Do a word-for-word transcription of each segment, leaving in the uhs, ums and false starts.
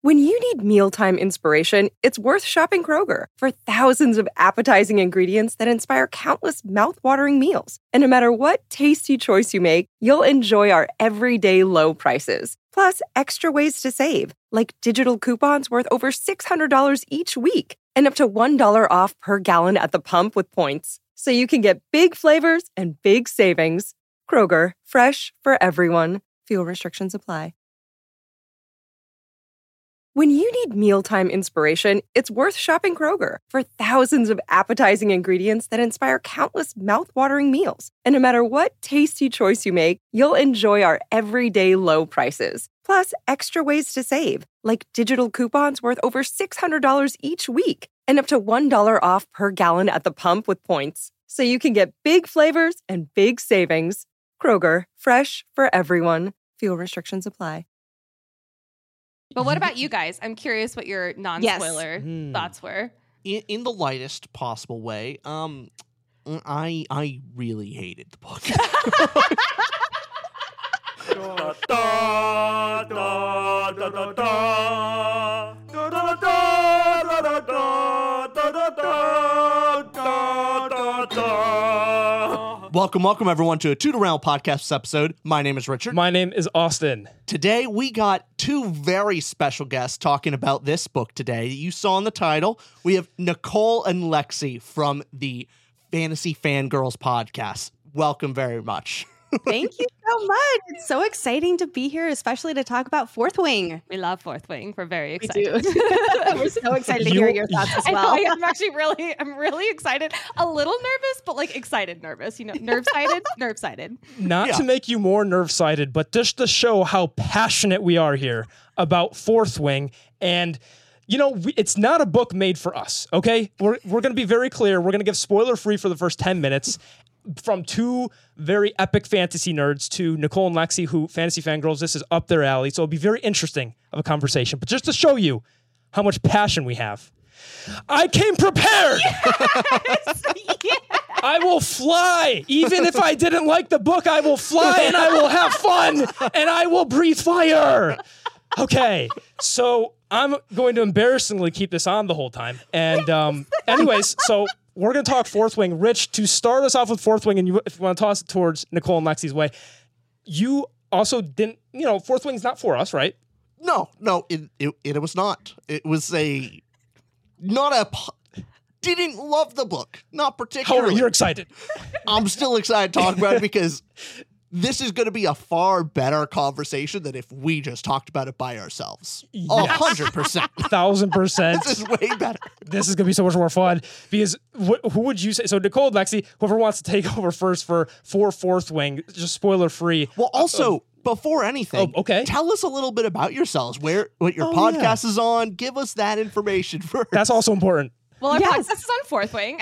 When you need mealtime inspiration, it's worth shopping Kroger for thousands of appetizing ingredients that inspire countless mouth-watering meals. And no matter what tasty choice you make, you'll enjoy our everyday low prices. Plus, extra ways to save, like digital coupons worth over six hundred dollars each week and up to one dollar off per gallon at the pump with points. So you can get big flavors and big savings. Kroger, fresh for everyone. Fuel restrictions apply. When you need mealtime inspiration, it's worth shopping Kroger for thousands of appetizing ingredients that inspire countless mouth-watering meals. And no matter what tasty choice you make, you'll enjoy our everyday low prices. Plus, extra ways to save, like digital coupons worth over six hundred dollars each week and up to one dollar off per gallon at the pump with points. So you can get big flavors and big savings. Kroger, fresh for everyone. Fuel restrictions apply. But what about you guys? I'm curious what your non-spoiler Yes. Mm. thoughts were. In, in the lightest possible way, um, I I really hated the book. Welcome, welcome everyone to a Toot Around podcast episode. My name is Richard. My name is Austin. Today we got two very special guests talking about this book today. You saw in the title, we have Nicole and Lexi from the Fantasy Fangirls podcast. Welcome very much. Thank you so much. It's so exciting to be here, especially to talk about Fourth Wing. We love Fourth Wing. We're very We excited. do. We're so excited to You- hear your thoughts as I know, well. I- I'm actually really, I'm really excited. A little nervous, but like excited nervous. You know, nerve-sided, nerve-sided. Not Yeah. to make you more nerve-sided, but just to show how passionate we are here about Fourth Wing. And, you know, we, it's not a book made for us, okay? We're, we're going to be very clear. We're going to give spoiler-free for the first ten minutes. From two very epic fantasy nerds to Nicole and Lexi, who Fantasy Fangirls, this is up their alley. So it'll be very interesting of a conversation. But just to show you how much passion we have, I came prepared. Yes! I will fly. Even if I didn't like the book, I will fly and I will have fun and I will breathe fire. Okay, so I'm going to embarrassingly keep this on the whole time. And um, anyways, so we're going to talk Fourth Wing. Rich, to start us off with Fourth Wing, and you, if you want to toss it towards Nicole and Lexi's way, you also didn't, you know, Fourth Wing's not for us, right? No, no, it, it, it was not. It was a, not a, p- didn't love the book. Not particularly. However, you're excited. I'm still excited to talk about it because this is going to be a far better conversation than if we just talked about it by ourselves. A Yes. hundred percent. Thousand percent. This is way better. This is going to be so much more fun because wh- who would you say? So Nicole and Lexi, whoever wants to take over first for, for Fourth Wing, just spoiler free. Well, also, before anything, Oh, okay. tell us a little bit about yourselves, where what your Oh, podcast is on. Give us that information first. That's also important. Well, our Yes. podcast is on Fourth Wing.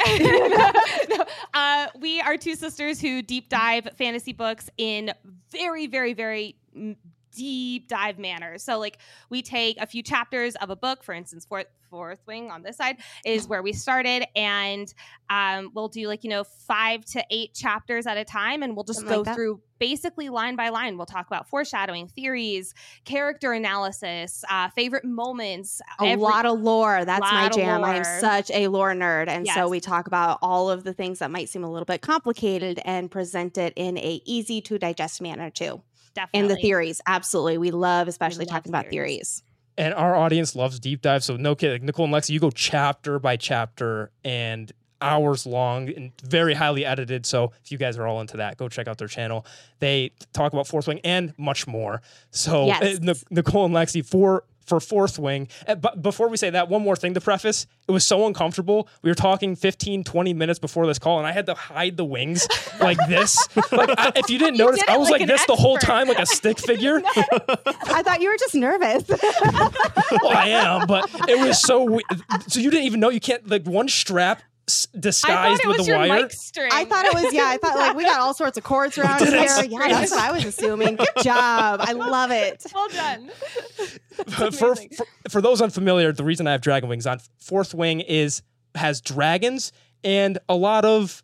No, uh, we are two sisters who deep dive fantasy books in very, very, very mm, deep dive manner. So, like, we take a few chapters of a book, for instance, Fourth, Fourth Wing on this side is where we started, and um, we'll do like, you know, five to eight chapters at a time, and we'll just Something go like that. through basically line by line. We'll talk about foreshadowing, theories, character analysis, uh, favorite moments. A every- lot of lore. That's my lot of jam. I am lore. such a lore nerd. And Yes. so we talk about all of the things that might seem a little bit complicated and present it in a easy to digest manner too. Definitely. And the theories. Absolutely. We love especially love talking about theories. theories. And our audience loves deep dive. So no kidding. Nicole and Lexi, you go chapter by chapter and hours long and very highly edited. So if you guys are all into that, go check out their channel. They talk about Fourth Wing and much more. So Yes. uh, Nic- Nicole and Lexi for for Fourth Wing. Uh, But before we say that, one more thing to preface. It was so uncomfortable. We were talking fifteen, twenty minutes before this call, and I had to hide the wings like this. Like I, if you didn't You notice, did I it was like like an this the whole expert. time, like a stick figure. I thought you were just nervous. Well, I am, but it was so we- so you didn't even know you can't like one strap s- I thought disguised it with was the your wire. mic string. I thought it was, yeah, I thought like we got all sorts of cords around did here. it. Yeah, that's what I was assuming. Good job. I love it. Well done. for, for, amazing. for for those unfamiliar, the reason I have dragon wings on Fourth Wing is has dragons and a lot of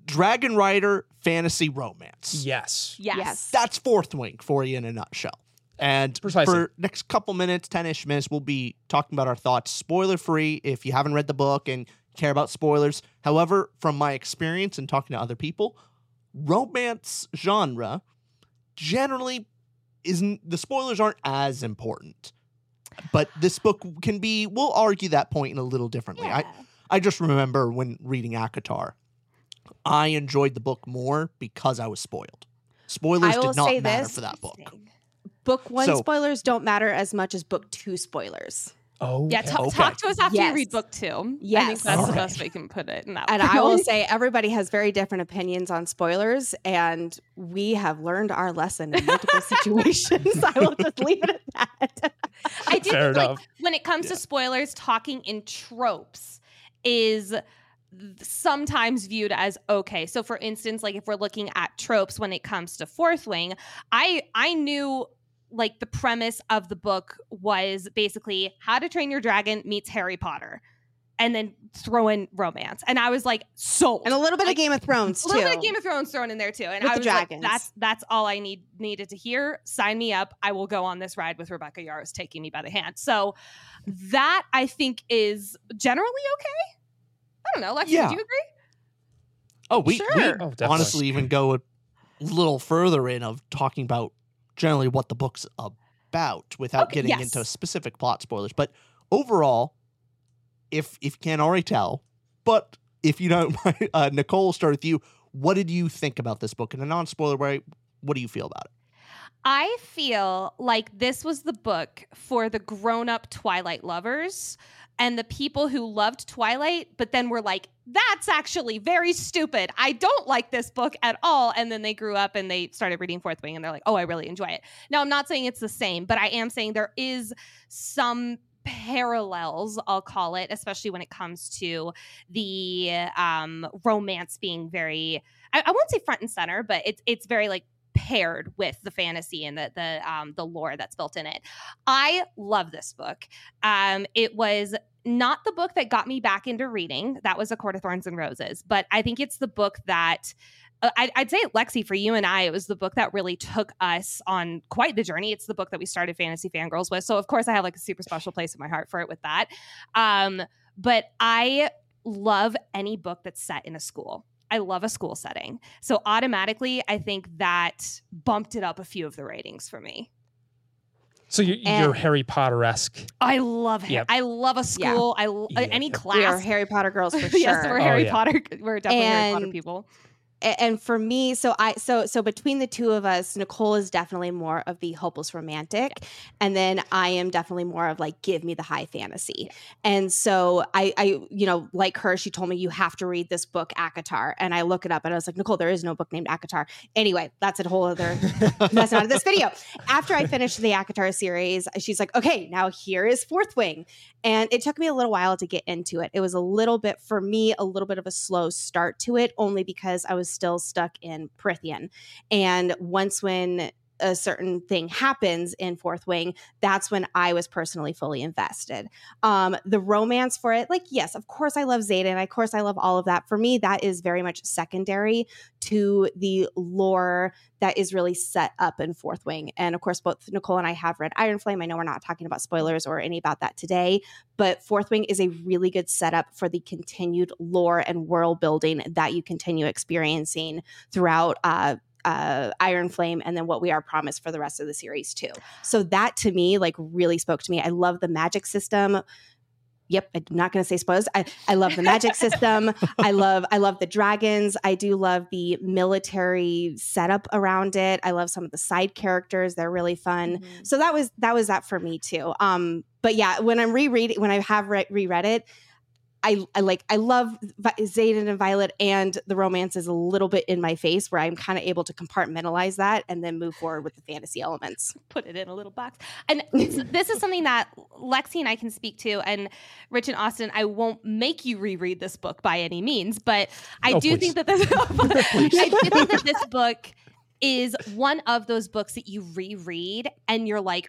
Dragon Rider fantasy romance. yes. Yes. Yes. That's Fourth Wing for you in a nutshell. And Precisely. for next couple minutes, ten-ish minutes, we'll be talking about our thoughts spoiler-free if you haven't read the book and care about spoilers. However, from my experience and talking to other people, romance genre generally isn't, the spoilers aren't as important. But this book can be, we'll argue that point in a little differently. Yeah. I, I just remember when reading ACOTAR, I enjoyed the book more because I was spoiled. Spoilers I will did not say matter this. for that book. Book one So- spoilers don't matter as much as book two spoilers. Oh, Yeah, ta- Okay. talk to us after Yes. you read book two. I think Yes. that's the Okay. best way we can put it. In that And way. I will say everybody has very different opinions on spoilers, and we have learned our lesson in multiple situations. I will just leave it at that. I do Fair think, like, enough. when it comes to spoilers, talking in tropes is sometimes viewed as okay. So for instance, like if we're looking at tropes when it comes to Fourth Wing, I I knew like the premise of the book was basically How to Train Your Dragon meets Harry Potter, and then throw in romance. And I was like, sold. And a little bit Like, of Game of Thrones, a too. little bit of Game of Thrones thrown in there too. And With I the was like, dragons. that's that's all I need needed to hear. Sign me up. I will go on this ride with Rebecca Yarros taking me by the hand. So that I think is generally okay. I don't know. Lexi, Yeah. would you agree? Oh, we, Sure. we Oh, definitely. honestly even go a little further in of talking about generally what the book's about without Okay, getting yes. into specific plot spoilers. But overall, if if you can't already tell, but if you don't mind, uh, Nicole, we'll start with you. What did you think about this book in a non-spoiler way? What do you feel about it? I feel like this was the book for the grown-up Twilight lovers and the people who loved Twilight, but then were like, that's actually very stupid. I don't like this book at all. And then they grew up and they started reading Fourth Wing and they're like, oh, I really enjoy it. Now, I'm not saying it's the same, but I am saying there is some parallels, I'll call it, especially when it comes to the um, romance being very, I, I won't say front and center, but it's it's very like paired with the fantasy and the the um, the lore that's built in it. I love this book. Um, it was not the book that got me back into reading. That was A Court of Thorns and Roses. But I think it's the book that uh, I, I'd say, Lexi, for you and I, it was the book that really took us on quite the journey. It's the book that we started Fantasy Fangirls with. So, of course, I have like a super special place in my heart for it with that. Um, but I love any book that's set in a school. I love a school setting. So automatically, I think that bumped it up a few of the ratings for me. So you, And- you're Harry Potter-esque. I love it. Yep. I love a school. I l- Yeah. any class. We are Harry Potter girls for sure. yes, we're Oh, Harry yeah. Potter. We're definitely Harry Potter And- people. A- and for me, so I so so between the two of us, Nicole is definitely more of the hopeless romantic, and then I am definitely more of like give me the high fantasy. And so I I you know like her, she told me you have to read this book ACOTAR, and I look it up and I was like, Nicole, there is no book named ACOTAR. Anyway, that's a whole other that's not this video. After I finished the ACOTAR series, she's like, okay, now here is Fourth Wing. And it took me a little while to get into it. It was a little bit, for me, a little bit of a slow start to it, only because I was still stuck in Prythian. And once when a certain thing happens in Fourth Wing, that's when I was personally fully invested. Um, the romance for it, like, yes, of course I love Xaden. Of course I love all of that. For me, that is very much secondary to the lore that is really set up in Fourth Wing. And of course, both Nicole and I have read Iron Flame. I know we're not talking about spoilers or any about that today, but Fourth Wing is a really good setup for the continued lore and world building that you continue experiencing throughout uh, uh, Iron Flame, and then what we are promised for the rest of the series too. So that to me, like, really spoke to me. I love the magic system. Yep, I'm not going to say spoilers. I, I love the magic system. I love I love the dragons. I do love the military setup around it. I love some of the side characters. They're really fun. Mm-hmm. So that was that was that for me too. Um, but yeah, when I'm rereading, when I have re- reread it, I, I like I love Vi- Xaden and Violet, and the romance is a little bit in my face where I'm kind of able to compartmentalize that and then move forward with the fantasy elements. Put it in a little box. And it's- this is something that Lexi and I can speak to. And Rich and Austin, I won't make you reread this book by any means, but I Oh, do please. think that this I do think that this book is one of those books that you reread and you're like,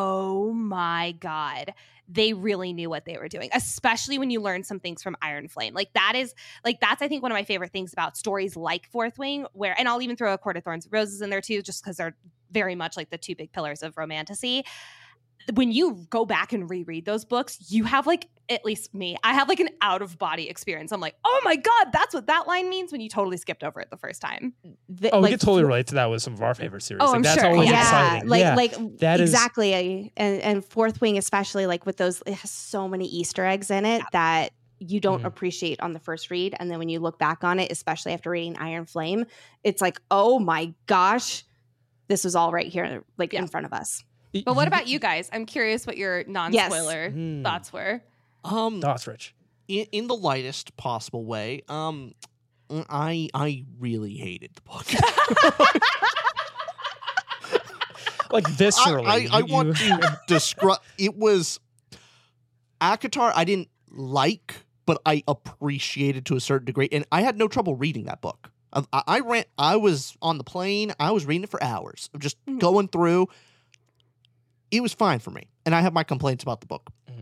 oh my God, they really knew what they were doing, especially when you learn some things from Iron Flame. Like that is like, that's, I think, one of my favorite things about stories like Fourth Wing, where, and I'll even throw A Court of Thorns and Roses in there too, just because they're very much like the two big pillars of romantasy. When you go back and reread those books, you have like, at least me, I have like an out of body experience. I'm like, oh my God, that's what that line means, when you totally skipped over it the first time. The, Oh, we like, could totally relate to that with some of our favorite series. Oh, like, I'm that's sure. always Yeah. exciting. Like, yeah, like that is- exactly. And, and Fourth Wing, especially like with those, it has so many Easter eggs in it Yeah. that you don't Mhm. appreciate on the first read. And then when you look back on it, especially after reading Iron Flame, it's like, oh my gosh, this was all right here, like Yeah. in front of us. But what about you guys? I'm curious what your non-spoiler Hmm. thoughts were. Um, Thoughts, Rich? in, in the lightest possible way, um, I I really hated the book. Like viscerally. I, I, I you- want you- to describe. It was ACOTAR. I didn't like, but I appreciated to a certain degree, and I had no trouble reading that book. I, I, I ran. I was on the plane. I was reading it for hours, just Mhm. going through. It was fine for me, and I have my complaints about the book. Mhm.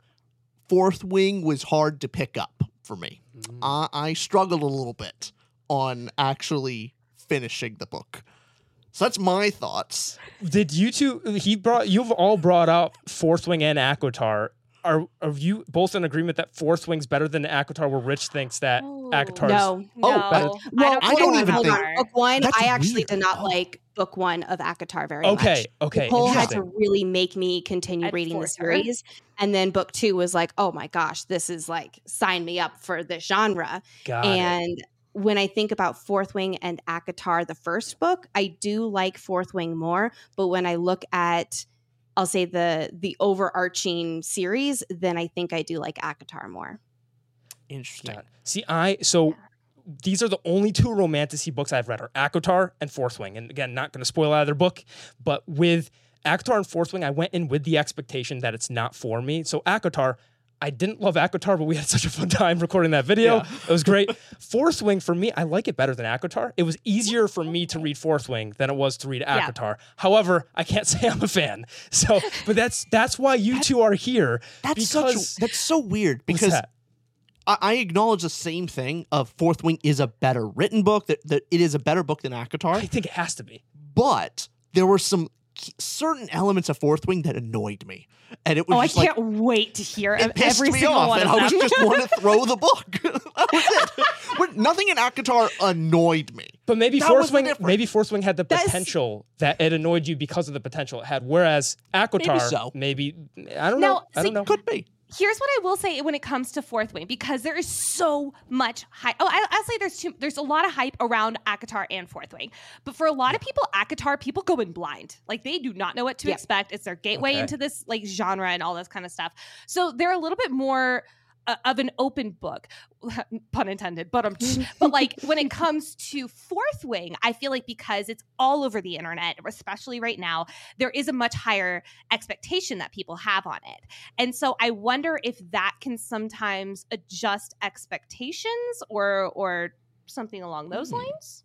Fourth Wing was hard to pick up for me. Mm. I, I struggled a little bit on actually finishing the book. So that's my thoughts. Did you two? He brought. You've all brought up Fourth Wing and ACOTAR. Are are you both in agreement that Fourth Wing's better than ACOTAR? Where Rich thinks that Oh. ACOTAR's No. No, Oh, but- Well, I don't hold on, even hold think- on. Book one, That's I actually weird. did not Oh. like book one of ACOTAR very okay. much. Okay. Nicole had interesting. to really make me continue I'd reading the force her. series. And then book two was like, oh my gosh, this is like, sign me up for this genre. Got it. And when I think about Fourth Wing and ACOTAR, the first book, I do like Fourth Wing more. But when I look at, I'll say the the overarching series, then I think I do like ACOTAR more. Interesting. Got it. See, I so these are the only two romantasy books I've read are ACOTAR and Fourth Wing. And again, not going to spoil either book, but with ACOTAR and Fourth Wing, I went in with the expectation that it's not for me. So ACOTAR, I didn't love ACOTAR, but we had such a fun time recording that video. Yeah. It was great. Fourth Wing, for me, I like it better than ACOTAR. It was easier for me to read Fourth Wing than it was to read Yeah. ACOTAR. However, I can't say I'm a fan. So, but that's that's why you two are here. That's because such. That's so weird what's because that? I, I acknowledge the same thing. Of Fourth Wing is a better written book. That that it is a better book than ACOTAR. I think it has to be. But there were some key- certain elements of Fourth Wing that annoyed me, and it was Oh, I just like can't wait to hear it pissed every me single off, one and of I was them. just want to throw the book. That was it. But nothing in ACOTAR annoyed me. But maybe That Fourth was the Wing, difference. maybe Fourth Wing had the That's- potential that it annoyed you because of the potential it had. Whereas ACOTAR, so. maybe I don't Now, know. I see, don't know. Could be. Here's what I will say when it comes to Fourth Wing, because there is so much hype. Oh, I, I'll say there's too, there's a lot of hype around ACOTAR and Fourth Wing. But for a lot of people, ACOTAR, people go in blind. Like they do not know what to Yeah. expect. It's their gateway Okay. into this like genre and all this kind of stuff. So they're a little bit more uh, of an open book, pun intended. But um, but like when it comes to Fourth Wing, I feel like because it's all over the internet, especially right now, there is a much higher expectation that people have on it. And so I wonder if that can sometimes adjust expectations or or something along those Hmm. lines.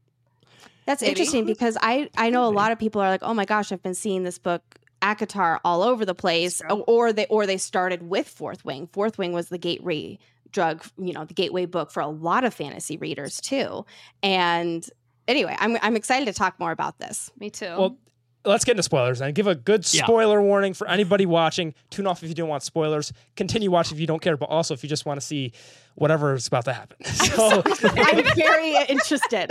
That's Maybe. interesting because I I know a lot of people are like, oh my gosh, I've been seeing this book ACOTAR all over the place, True. or they or they started with Fourth Wing. Fourth Wing was the gateway drug, you know, the gateway book for a lot of fantasy readers too. And anyway, I'm I'm excited to talk more about this. Me too. Well, let's get into spoilers and give a good Yeah. spoiler warning for anybody watching. Tune off if you don't want spoilers. Continue watching if you don't care, but also if you just want to see whatever is about to happen. So, I'm very interested.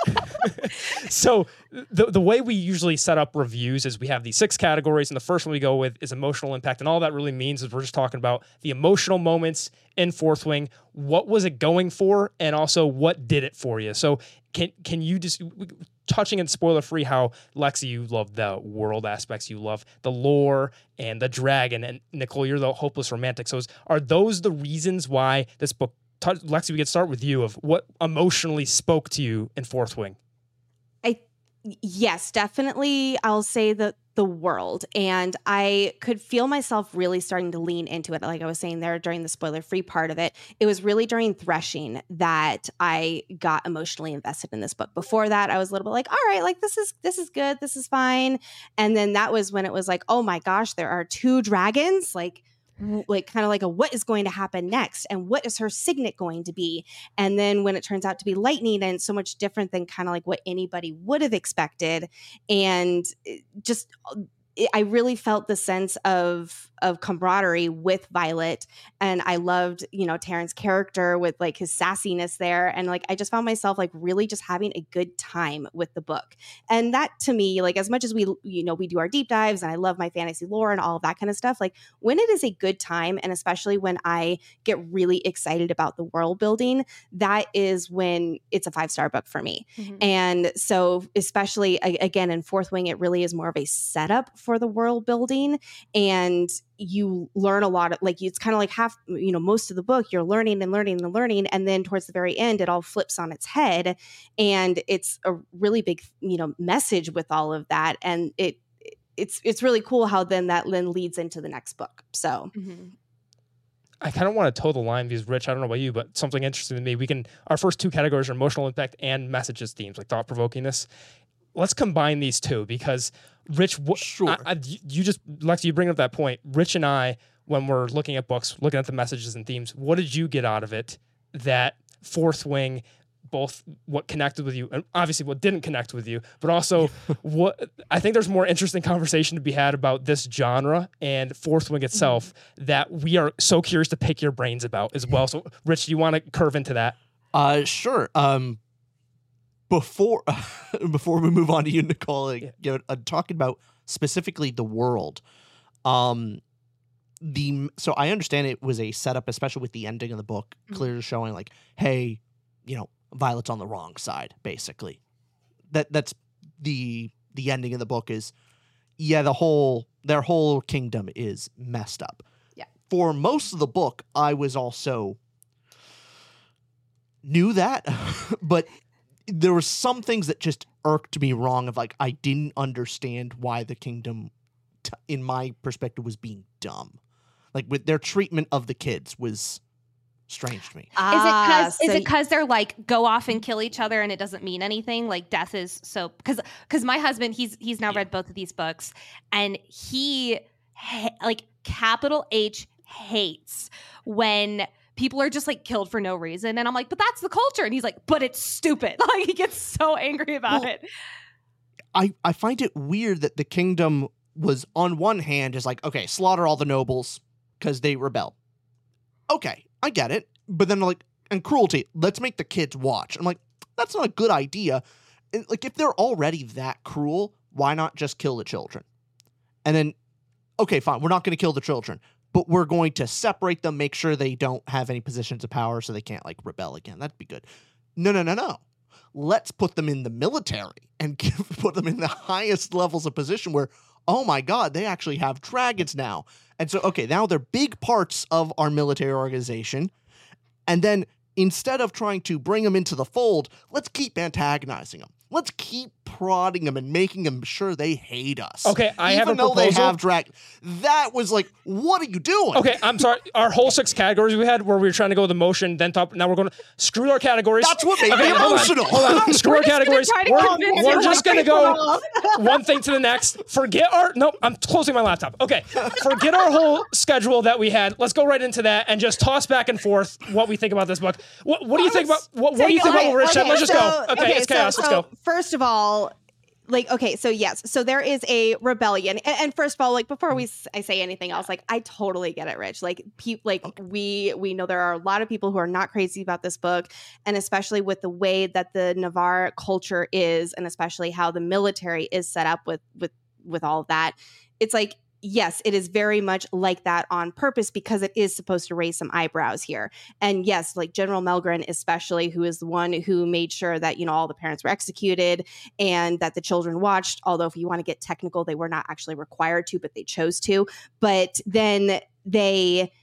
so the the way we usually set up reviews is we have these six categories, and the first one we go with is emotional impact. And all that really means is we're just talking about the emotional moments in Fourth Wing. What was it going for, and also what did it for you? So can can you just touching in spoiler free how Lexi, you love the world aspects, you love the lore and the dragon, and Nicole, you're the hopeless romantic. So is, are those the reasons why this book? T- Lexi, we could start with you of what emotionally spoke to you in Fourth Wing. Yes, definitely. I'll say that the world. And I could feel myself really starting to lean into it. Like I was saying there during the spoiler free part of it, it was really during Threshing that I got emotionally invested in this book. Before that, I was a little bit like, all right, like this is, this is good. This is fine. And then that was when it was like, oh my gosh, there are two dragons. Like, w- like kind of like a what is going to happen next and what is her signet going to be. And then when it turns out to be lightning, and it's so much different than kind of like what anybody would have expected. And it just, it, I really felt the sense of of camaraderie with Violet, and I loved, you know, Terrence's character with like his sassiness there, and like I just found myself like really just having a good time with the book. And that to me, like as much as we, you know, we do our deep dives and I love my fantasy lore and all of that kind of stuff, like when it is a good time, and especially when I get really excited about the world building, that is when it's a five-star book for me. Mm-hmm. And so especially a- again in Fourth Wing, it really is more of a setup for the world building, and you learn a lot of like, it's kind of like half, you know, most of the book you're learning and learning and learning. And then towards the very end, it all flips on its head. And it's a really big, you know, message with all of that. And it, it's, it's really cool how then that then leads into the next book. So Mm-hmm. I kind of want to toe the line because, Rich, I don't know about you, but something interesting to me, we can, our first two categories are emotional impact and messages themes, like thought-provokingness. Let's combine these two because Rich, wh- Sure. I, I, you just, Lexi, you bring up that point. Rich and I, when we're looking at books, looking at the messages and themes, what did you get out of it that Fourth Wing, both what connected with you and obviously what didn't connect with you, but also what, I think there's more interesting conversation to be had about this genre and Fourth Wing itself that we are so curious to pick your brains about as well. So Rich, do you want to curve into that? Uh, sure. Um, before before we move on to you, Nicole, Yeah. you know, uh, talking about specifically the world, um, the so I understand it was a setup, especially with the ending of the book, Mhm. clearly showing like, hey, you know, Violet's on the wrong side, basically. That that's the the ending of the book is, yeah, the whole their whole kingdom is messed up. Yeah. For most of the book, I was also knew that, but there were some things that just irked me wrong of like, I didn't understand why the kingdom, t- in my perspective, was being dumb. Like with their treatment of the kids was strange to me. Is Ah, it because so is it because they're like go off and kill each other and it doesn't mean anything? Like death is so because because my husband he's he's now read both of these books and he ha- like capital H hates when people are just like killed for no reason, and I'm like, but that's the culture, and he's like, but it's stupid. Like he gets so angry about Well, it. I, I find it weird that the kingdom was on one hand is like, okay, slaughter all the nobles because they rebel. Okay, I get it. But then like, and cruelty, let's make the kids watch. I'm like, that's not a good idea. And, like if they're already that cruel, why not just kill the children? And then, okay, fine, we're not going to kill the children, but we're going to separate them, make sure they don't have any positions of power so they can't like rebel again. That'd be good. No, no, no, no. Let's put them in the military and give, put them in the highest levels of position where, oh my God, they actually have dragons now. And so, okay, now they're big parts of our military organization. And then instead of trying to bring them into the fold, let's keep antagonizing them. Let's keep prodding them and making them sure they hate us. Okay, I have a Even though proposal. they have drag, that was like, what are you doing? Okay, I'm sorry. Our whole six categories we had where we were trying to go with emotion, then top. Now we're going to screw our categories. That's what made Okay, me hold on, emotional. Hold on. Screw our just gonna categories. try to We're, convince we're you just like going to go one thing to the next. Forget our. Nope, I'm closing my laptop. Okay, forget our whole schedule that we had. Let's go right into that and just toss back and forth what we think about this book. What, what do you think about what, what do you think about what Rich said? Let's just go. Okay, it's chaos. so, Let's go. First of all, like, okay, so yes, so there is a rebellion, and, and first of all, like before we s- I say anything else, like I totally get it, Rich. Like, pe- like we we know there are a lot of people who are not crazy about this book, and especially with the way that the Navarre culture is, and especially how the military is set up with with with all of that. It's like, yes, it is very much like that on purpose because it is supposed to raise some eyebrows here. And yes, like General Melgren, especially, who is the one who made sure that, you know, all the parents were executed and that the children watched. Although if you want to get technical, they were not actually required to, but they chose to. But then they,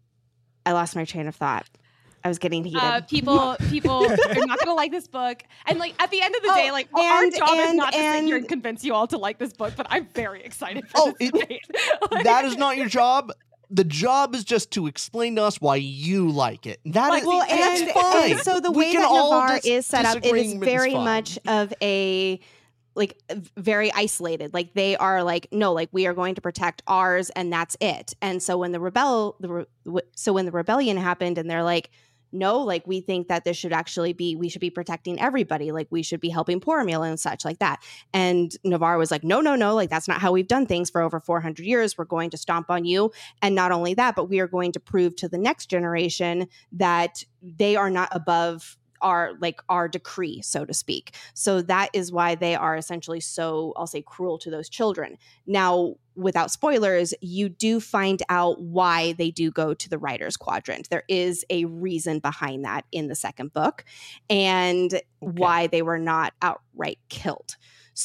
I lost my train of thought. I was getting heated. Uh, people, people are not going to like this book, and like at the end of the Oh, day, like our and- job is and- not to sit here and- and convince you all to like this book. But I'm very excited for Oh, this it- debate. Like, That is not your job. The job is just to explain to us why you like it. That Like, is, well, and that's and, fine. and so the We way can that all Navarre dis- is set up, it is disagreement very fine. much of a like very isolated. Like they are like, no, like we are going to protect ours and that's it. And so when the rebel, the re- so when the rebellion happened and they're like, no, like we think that this should actually be, we should be protecting everybody. Like we should be helping Boromir and such like that. And Navarre was like, no, no, no, like that's not how we've done things for over four hundred years. We're going to stomp on you. And not only that, but we are going to prove to the next generation that they are not above our like our decree, so to speak. So that is why they are essentially so, I'll say, cruel to those children. Now, without spoilers, you do find out why they do go to the Writer's Quadrant. There is a reason behind that in the second book, and okay. why they were not outright killed.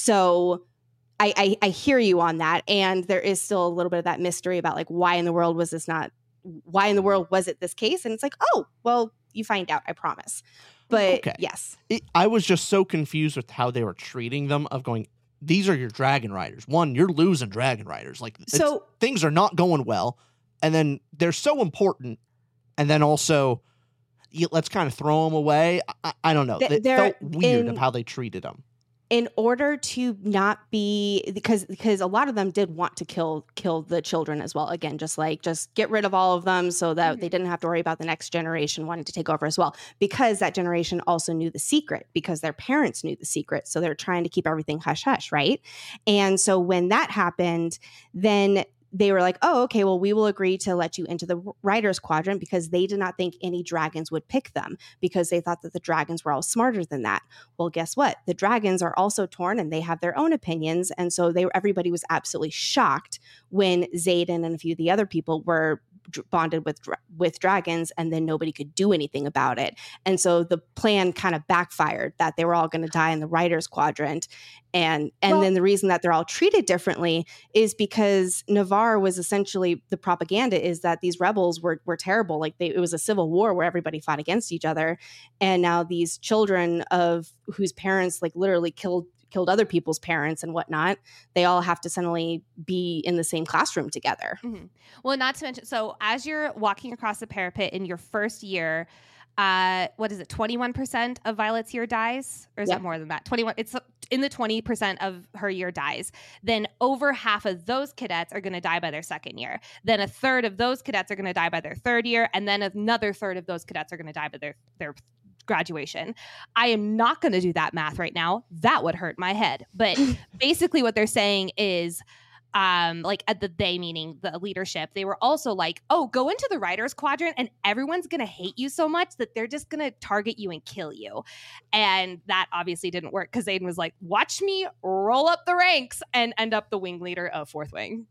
So I, I I hear you on that, and there is still a little bit of that mystery about like why in the world was this not why in the world was it this case? And it's like, oh, well, you find out, I promise. But okay. yes. It, I was just so confused with how they were treating them of going, these are your dragon riders. One, you're losing dragon riders. Like so, things are not going well. And then they're so important. And then also, you, let's kind of throw them away. I, I don't know. It felt weird in, of how they treated them. In order to not be, because because a lot of them did want to kill kill the children as well. Again, just like just get rid of all of them so that mm-hmm. they didn't have to worry about the next generation wanting to take over as well. Because that generation also knew the secret, because their parents knew the secret. So they're trying to keep everything hush hush, right? And so when that happened, then they were like, oh, okay, well, we will agree to let you into the Writer's Quadrant, because they did not think any dragons would pick them, because they thought that the dragons were all smarter than that. Well, guess what? The dragons are also torn and they have their own opinions. And so they everybody was absolutely shocked when Xaden and a few of the other people were bonded with with dragons, and then nobody could do anything about it. And so the plan kind of backfired, that they were all going to die in the Writer's Quadrant. And and well, then the reason that they're all treated differently is because Navarre was essentially, the propaganda is that these rebels were were terrible. Like they, it was a civil war where everybody fought against each other. And now these children of whose parents like literally killed killed other people's parents and whatnot, they all have to suddenly be in the same classroom together. Mm-hmm. Well, not to mention, so as you're walking across the parapet in your first year, uh, what is it, twenty-one percent of Violet's year dies? Or is yep. it more than that? twenty-one, it's in the twenty percent of her year dies. Then over half of those cadets are going to die by their second year. Then a third of those cadets are going to die by their third year. And then another third of those cadets are going to die by their, their graduation. I am not going to do that math right now. That would hurt my head. But basically what they're saying is, um, like at the they meaning the leadership, they were also like, oh, go into the Writer's Quadrant and everyone's going to hate you so much that they're just going to target you and kill you. And that obviously didn't work, because Xaden was like, watch me roll up the ranks and end up the wing leader of Fourth Wing.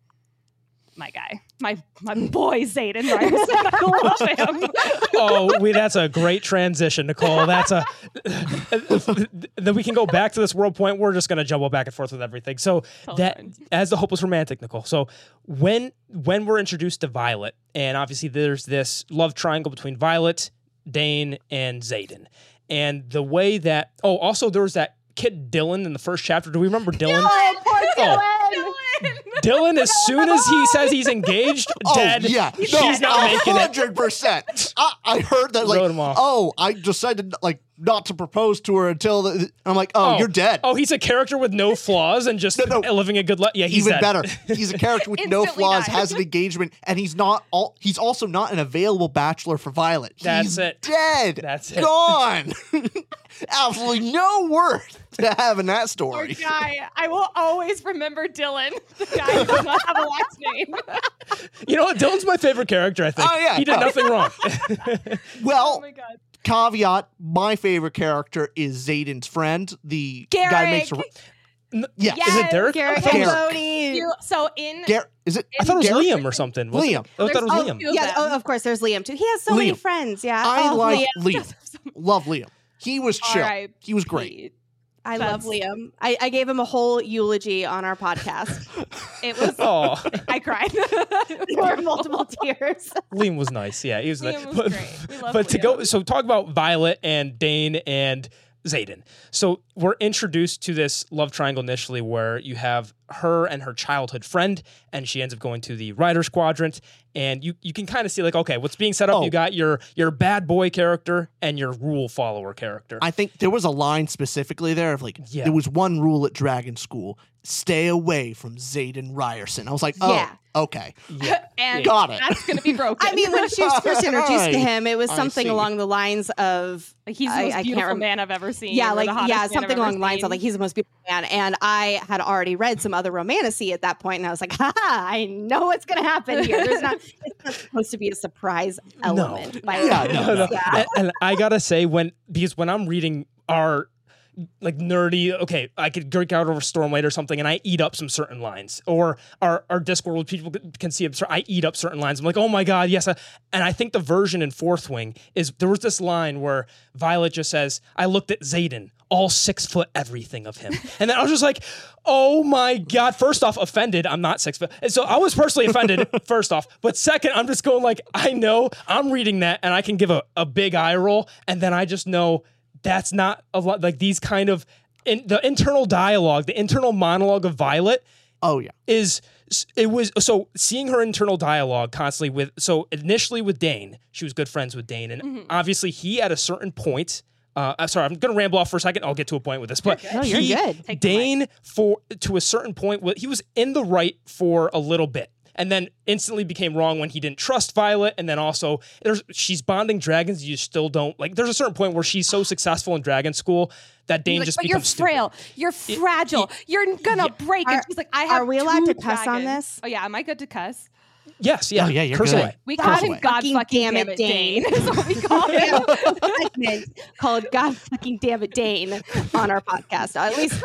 My guy, my my boy Xaden Ryerson. I love him. Oh, we, that's a great transition, Nicole. That's a then we can go back to this world point. We're just gonna jumble back and forth with everything. So totally that fine. As the hopeless romantic, Nicole. So when when we're introduced to Violet, and obviously there's this love triangle between Violet, Dane, and Xaden, and the way that oh, also there was that kid Dylan in the first chapter. Do we remember Dylan? Dylan, poor Dylan. Oh. Dylan, as soon as he says he's engaged, oh, dead, yeah. he's no, not making it. one hundred percent. I, I heard that, like, oh, I decided, like, not to propose to her until the, I'm like, oh, oh, you're dead. Oh, he's a character with no flaws and just no, no. living a good life. Yeah, he's even dead. better. He's a character with no flaws, died. has an engagement, and he's not all. He's also not an available bachelor for Violet. That's he's it. Dead. That's it. Gone. Absolutely no worth to have in that story. Poor guy. I will always remember Dylan. The guy who does not have a last name. You know what? Dylan's my favorite character, I think. Oh, yeah. He did oh. nothing wrong. Well, oh my God. Caveat, my favorite character is Xaden's friend, the Garrick. guy who makes a... N- yeah. Yes. Is it Derek? Garrick Garrick. Maloney. So in... Gar- is it? I thought it was Garrick? Liam or something. Was Liam. It? I thought it was Oh, Liam. Yeah, oh, of course, there's Liam too. He has so Liam. many friends. Yeah, I oh, like Liam. Liam. Love Liam. He was chill. Right. He was great. I That's- love Liam. I, I gave him a whole eulogy on our podcast. It was... Oh, I cried. There were multiple tears. Liam was nice. Yeah, he was Liam nice. was but great. We love but to Liam. go, so talk about Violet and Dane and Xaden. So we're introduced to this love triangle initially, where you have her and her childhood friend, and she ends up going to the Riders Quadrant. And you you can kind of see like, okay, what's being set up? Oh. You got your your bad boy character and your rule follower character. I think there was a line specifically there of like, Yeah. there was one rule at Dragon School: stay away from Zayden Ryerson. I was like, oh, Yeah. okay, yeah. and Got it. that's going to be broken. I mean, when she was first introduced to Right. him, it was I something see. along the lines of Like, he's the I- most I can't beautiful rem- man I've ever seen. yeah, or like the hottest yeah, man I've something ever along the lines seen. of like he's the most beautiful man. And I had already read some other romantasy at that point, and I was like, ha, I know what's going to happen here. There's not it's not supposed to be a surprise element. by Yeah, any no, means. no. yeah. And, and I gotta say, when because when I'm reading our like nerdy, okay, I could geek out over Stormlight or something, and I eat up some certain lines, or our our Discord where people can see it, I eat up certain lines. I'm like, oh my god, yes. I, and I think the version in Fourth Wing is there was this line where Violet just says, "I looked at Zayden, all six foot everything of him," and then I was just like, oh my god. First off, offended. I'm not six foot, and so I was personally offended. First off, but second, I'm just going like, I know I'm reading that, and I can give a, a big eye roll, and then I just know. That's not a lot like these kind of in the internal dialogue, the internal monologue of Violet oh yeah. is it was so seeing her internal dialogue constantly with so initially with Dane, she was good friends with Dane, and Mhm. obviously he at a certain point. Uh, I'm sorry, I'm gonna ramble off for a second. I'll get to a point with this, but No, you're he- good. Take the Dane for to a certain point, he was in the right for a little bit. And then instantly became wrong when he didn't trust Violet. And then also, there's she's bonding dragons. You still don't like. There's a certain point where she's so successful in Dragon School that Dane Like, just but you're becomes stupid. frail. You're fragile. you're gonna break. Are- and she's like, I have. are we allowed two to cuss on dragons. this? Oh yeah, am I good to cuss? Yes, yeah, Oh, yeah, you're curse good. away. We Curse call him away. God Fucking fucking damn damn it, it Dane. Dane. Is what we call We have him. a segment called "God Fucking Damn It, Dane" on our podcast. At least,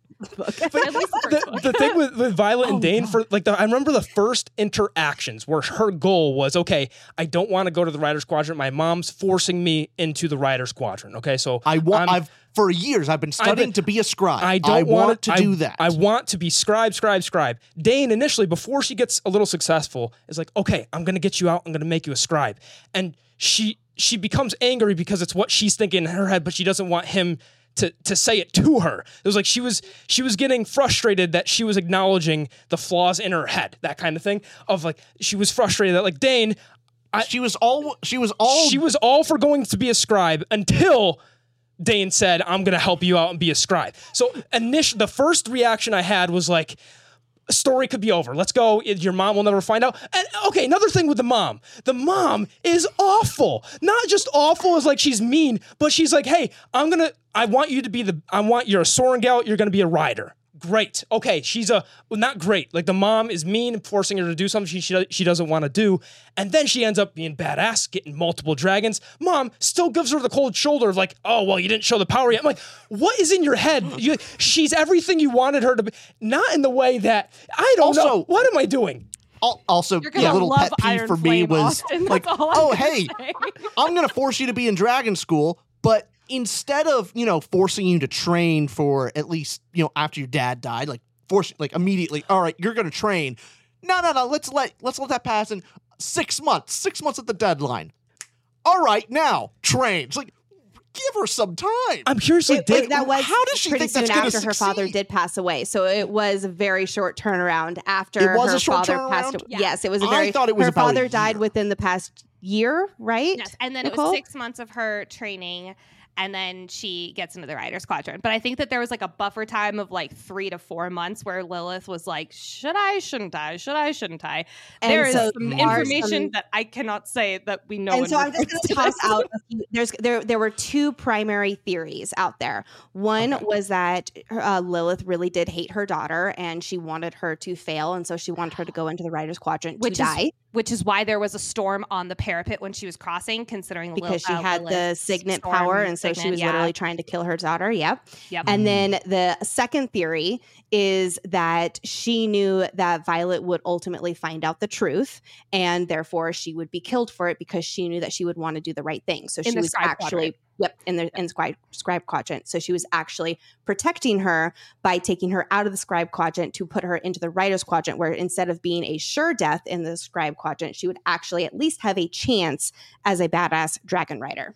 At least the first the, one. the thing with, with Violet Oh, and Dane for like the, I remember the first interactions where her goal was, okay, I don't want to go to the Riders Quadrant. My mom's forcing me into the Riders Quadrant. Okay, so I want. I'm- I've for years I've been studying been- to be a scribe. I don't I want, want to I- do that. I want to be scribe, scribe, scribe. Dane initially, before she gets a little successful, is like, okay, I'm gonna get you out. I'm gonna make you a scribe, and she she becomes angry because it's what she's thinking in her head, but she doesn't want him to to say it to her. It was like she was she was getting frustrated that she was acknowledging the flaws in her head, that kind of thing. Of like she was frustrated that like Dane, she was all. She was all. she was all for going to be a scribe until Dane said, I'm going to help you out and be a scribe. So initially, the first reaction I had was like, story could be over. Let's go. Your mom will never find out. And okay, another thing with the mom. The mom is awful. Not just awful as like she's mean, but she's like, hey, I'm going to, I want you to be the, I want, you're a Sorrengaut, you're going to be a rider. Great. Okay, she's a well, not great. Like the mom is mean, forcing her to do something she she, she doesn't want to do, and then she ends up being badass, getting multiple dragons. Mom still gives her the cold shoulder of like, oh well, you didn't show the power yet. I'm like, what is in your head? You, she's everything you wanted her to be, not in the way that I don't know. Also- What am I doing? al- also You're a gonna little love pet peeve Iron for me Flame, was Austin. like, That's all I'm oh gonna hey, say. I'm gonna force you to be in Dragon School, but instead of you know forcing you to train for at least you know after your dad died, like force like immediately. All right, you're gonna train. No, no, no. Let's let let's let that pass in six months. Six months at the deadline. All right, now train. It's like give her some time. I'm curious. Like, It- did, it- that was how does she pretty think that's soon gonna after her father succeed? did pass away. So it was a very short turnaround after It was her a short father passed turnaround? away. Yeah. Yes, it was a I very. thought it was her about a father died year. within the past year, right? Yes, and then it Nicole? was six months of her training, and then she gets into the Riders Quadrant. But I think that there was like a buffer time of like three to four months where Lilith was like, should I, shouldn't I, should I, shouldn't I? And There is so some there are information some- that I cannot say that we know. And in so I'm just regards going to to toss this. out. A few, there's there there were two primary theories out there. One Okay. was that uh, Lilith really did hate her daughter, and she wanted her to fail, and so she wanted her to go into the Riders Quadrant Which to is die Which is why there was a storm on the parapet when she was crossing, considering Lil- because she uh, had the Lilith's signet storm power, and so she signet, was yeah. literally trying to kill her daughter. Yep. Yep. And then the second theory is that she knew that Violet would ultimately find out the truth, and therefore she would be killed for it because she knew that she would want to do the right thing. So In she the was Scribe actually Quadrant. yep in the in scribe scribe quadrant. So she was actually protecting her by taking her out of the scribe quadrant to put her into the writer's quadrant, where instead of being a sure death in the scribe quadrant, she would actually at least have a chance as a badass dragon rider.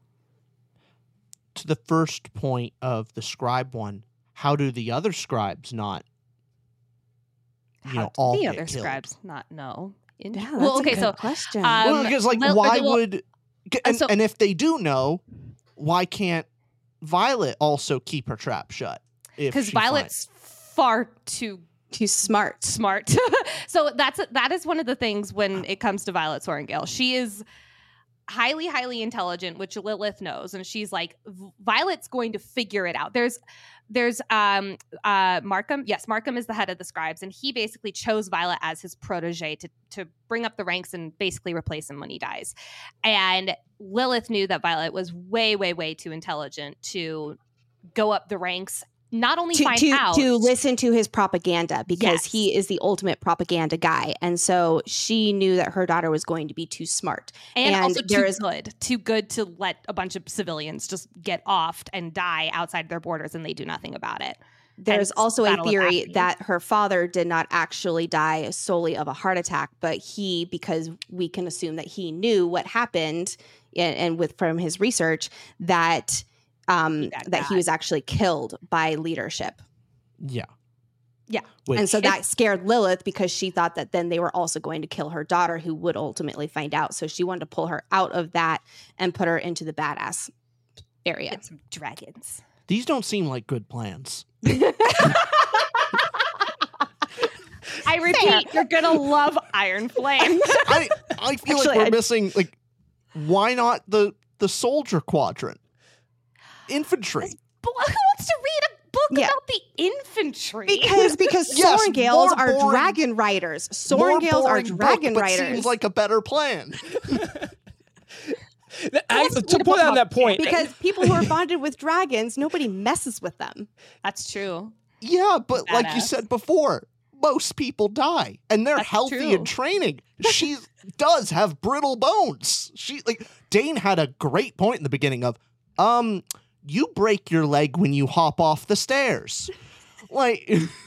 To the first point of the scribe one, how do the other scribes not you How know, do all the get other killed. scribes not know? In- Yeah, that's well, a okay, good so question. um, Well, because like, Lil- why well, would and, so- and if they do know, why can't Violet also keep her trap shut? because Because Violet's far too Too smart. smart. So that's that is one of the things when it comes to Violet Sorrengail. She is highly, highly intelligent, which Lilith knows, and she's like, Violet's going to figure it out. There's, there's um uh Markham. Yes, Markham is the head of the scribes, and he basically chose Violet as his protege to to bring up the ranks and basically replace him when he dies. And Lilith knew that Violet was way, way, way too intelligent to go up the ranks. Not only To, find to, out to listen to his propaganda because Yes. he is the ultimate propaganda guy. And so she knew that her daughter was going to be too smart. And, And also there too is- good, too good to let a bunch of civilians just get offed and die outside their borders, and they do nothing about it. There's Hence, also a Battle of theory Acme. that her father did not actually die solely of a heart attack, but he, because we can assume that he knew what happened, and, and with from his research that um, That that he guy. was actually killed by leadership. yeah, Yeah. Which, And so that scared Lilith because she thought that then they were also going to kill her daughter, who would ultimately find out. So she wanted to pull her out of that and put her into the badass area. Get some dragons. these don't seem like good plans. I repeat, you're gonna love Iron Flame. I I feel Actually, like we're I- missing like why not the the soldier quadrant? Infantry. But who wants to read a book Yeah. about the infantry? Because because Yes, Sorrengails more are boring- dragon riders. More Sorrengails are boring book, dragon but riders. Seems like a better plan. I, Let's to read a put book on that about point, because people who are bonded with dragons, nobody messes with them. That's true. Yeah, but like you Badass. said before, most people die and they're That's healthy true. and training. She does have brittle bones. She like Dane had a great point in the beginning of, um, you break your leg when you hop off the stairs. Like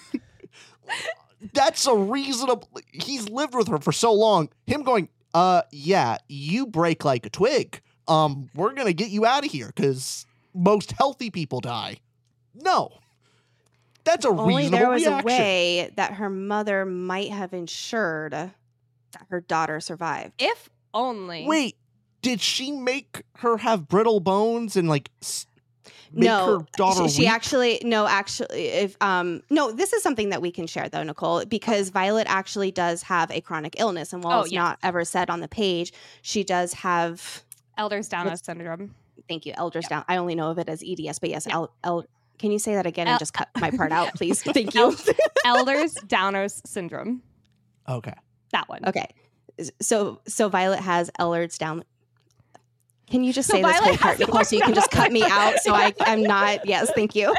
that's a reasonable he's lived with her for so long. Him going, uh, yeah, you break like a twig. Um, we're gonna get you out of here because most healthy people die. No. That's a Only reasonable there was reaction. a way that her mother might have ensured that her daughter survived. If only. Wait, did she make her have brittle bones and like s- make no, her daughter she, she weak? actually no, actually, if um, no, this is something that we can share though, Nicole, because Violet actually does have a chronic illness, and while Oh, it's yes. not ever said on the page, she does have. Elders Downer What's- syndrome. Thank you, Elders Yeah. down. I only know of it as E D S, but yes, Yeah. El, El, can you say that again El- and just cut my part out, please? Thank you. El- Elders Downers syndrome. Okay. That one. Okay, so so Violet has Ehlers down. Can you just So say this Violet whole part, has Nicole, so you can just cut me out so I am not. Yes, thank you.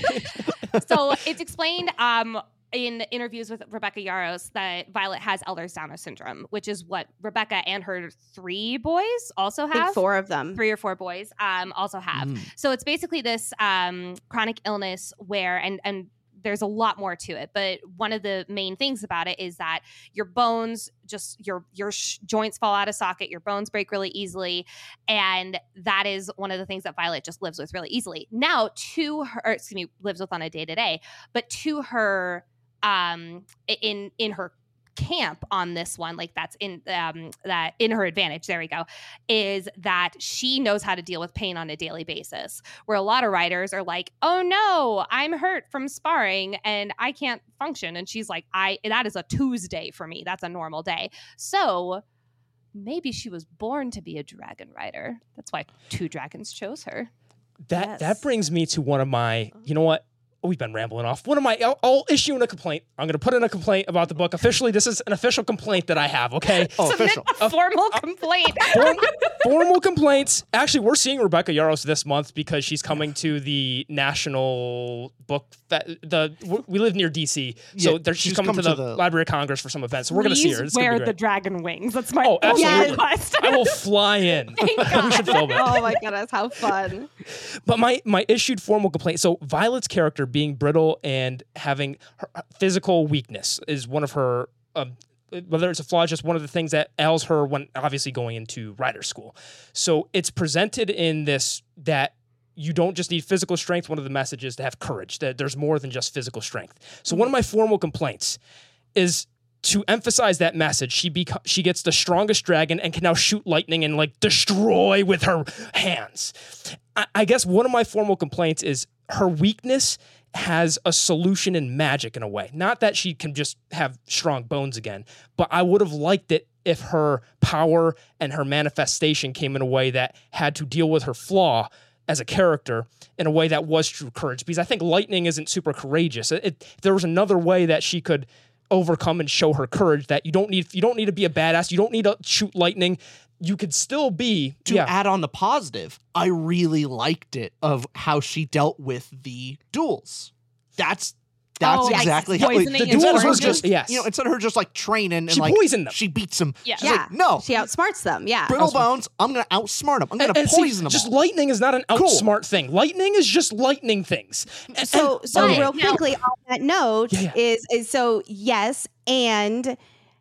So it's explained um, in interviews with Rebecca Yaros that Violet has Ehlers-Danlos syndrome, which is what Rebecca and her three boys also I think have. four of them. Three or four boys um, also have. Mm. So it's basically this um, chronic illness where, and and there's a lot more to it, but one of the main things about it is that your bones just your your sh- joints fall out of socket, your bones break really easily, and that is one of the things that Violet just lives with really easily. Now, to her, or excuse me, lives with on a day to day, but to her, um, in in her camp on this one, like that's in um that in her advantage, there we go, is that she knows how to deal with pain on a daily basis, where a lot of writers are like, oh no, I'm hurt from sparring and I can't function, and she's like, I that is a Tuesday for me, that's a normal day. So maybe she was born to be a dragon rider. That's why two dragons chose her. That Yes. that brings me to one of my, you know what? We've been rambling off. One of my, I'll, I'll issue in a complaint. I'm going to put in a complaint about the book. Officially, this is an official complaint that I have, okay? Oh, Submit official. a formal complaint. Form, formal complaints. Actually, we're seeing Rebecca Yaros this month because she's coming to the National Book. Fe- the w- we live near D C, so Yeah, there, she's, she's coming come to the, to the- Library of Congress for some events. So we're going to see her. Please It's gonna wear be the great. dragon wings. That's my Oh, only absolutely. request. I will fly in. Thank We should film it. Oh my goodness, how fun! But my my issued formal complaint. So Violet's character being brittle and having her physical weakness is one of her. Um, whether it's a flaw, just one of the things that ails her when obviously going into writer school. So it's presented in this that you don't just need physical strength. One of the messages to have courage. That there's more than just physical strength. So one of my formal complaints is to emphasize that message. She beco- she gets the strongest dragon and can now shoot lightning and like destroy with her hands. I, I guess one of my formal complaints is her weakness has a solution in magic in a way. Not that she can just have strong bones again, but I would have liked it if her power and her manifestation came in a way that had to deal with her flaw as a character in a way that was true courage. Because I think lightning isn't super courageous. It, it, there was another way that she could overcome and show her courage that you don't need. You don't need to be a badass. You don't need to shoot lightning. You could still be. To yeah. add on the positive, I really liked it of how she dealt with the duels. That's that's Oh, yes. exactly how like, Poisoning the and duels were poison. just Yes. you know instead of her just like training and She like poisoned them. she beats them. Yeah. She's yeah. like, no, She outsmarts them. Yeah. brittle bones. I'm gonna outsmart them. I'm gonna And- and see, poison them. Just all. lightning is not an Cool. outsmart thing. Lightning is just lightning things. And- So, and- so okay. real Now- quickly on that note Yeah, yeah. is, is so yes, and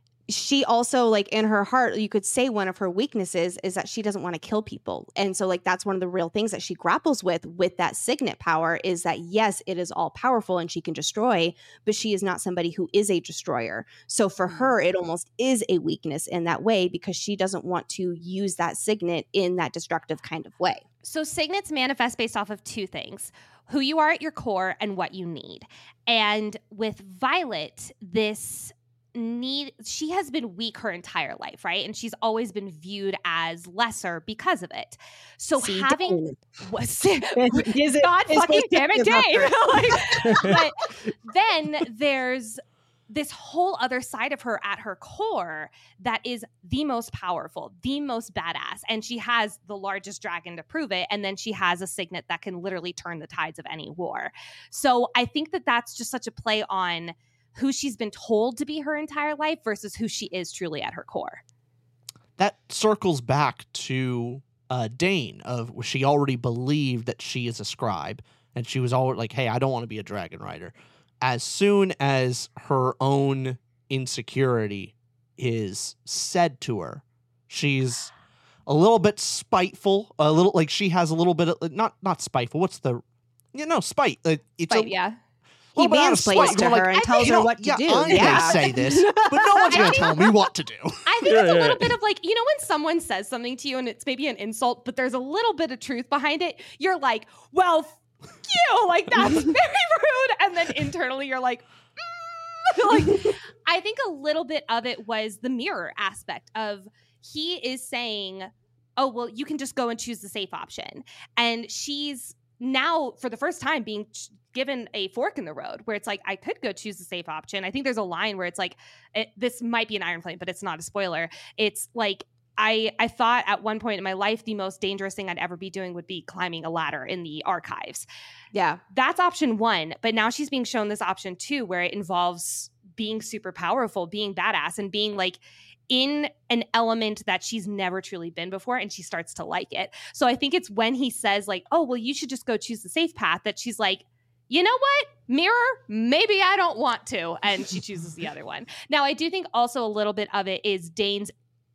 she also like in her heart, you could say one of her weaknesses is that she doesn't want to kill people, and so like that's one of the real things that she grapples with with that signet power is that yes, it is all powerful and she can destroy, but she is not somebody who is a destroyer. So for her, it almost is a weakness in that way because she doesn't want to use that signet in that destructive kind of way. So signets manifest based off of two things: who you are at your core and what you need. And with Violet, this need she has been weak her entire life, right? And she's always been viewed as lesser because of it. So See, having was Is it- God is fucking it- damn it, about Dave. Like, but then there's this whole other side of her at her core that is the most powerful, the most badass. And she has the largest dragon to prove it. And then she has a signet that can literally turn the tides of any war. So I think that that's just such a play on who she's been told to be her entire life versus who she is truly at her core. That circles back to uh, Dane of she already believed that she is a scribe, and she was all like, "Hey, I don't want to be a dragon rider." As soon as her own insecurity is said to her, she's a little bit spiteful, a little like she has a little bit of not not spiteful. What's the you know spite? Uh, it's But a, yeah. He little bit out of spite, mansplains to going like, her and "I tells think- you her know, what to yeah, do." I'm Yeah. gonna say this, but no one's gonna tell me what to do. I think Yeah, it's a yeah. little bit of like, you know, when someone says something to you and it's maybe an insult, but there's a little bit of truth behind it, you're like, well, f- you, like, that's very rude. And then internally you're like, mm. Like, I think a little bit of it was the mirror aspect of he is saying, oh, well, you can just go and choose the safe option. And she's now, for the first time, being ch- given a fork in the road where it's like, I could go choose the safe option. I think there's a line where it's like, it, this might be an Iron Flame, but it's not a spoiler. It's like, I, I thought at one point in my life, the most dangerous thing I'd ever be doing would be climbing a ladder in the archives. Yeah. That's option one. But now she's being shown this option two, where it involves being super powerful, being badass, and being like in an element that she's never truly been before, and she starts to like it. So I think it's when he says like, oh, well, you should just go choose the safe path, that she's like, you know what, mirror, maybe I don't want to. And she chooses the other one. Now, I do think also a little bit of it is Dane's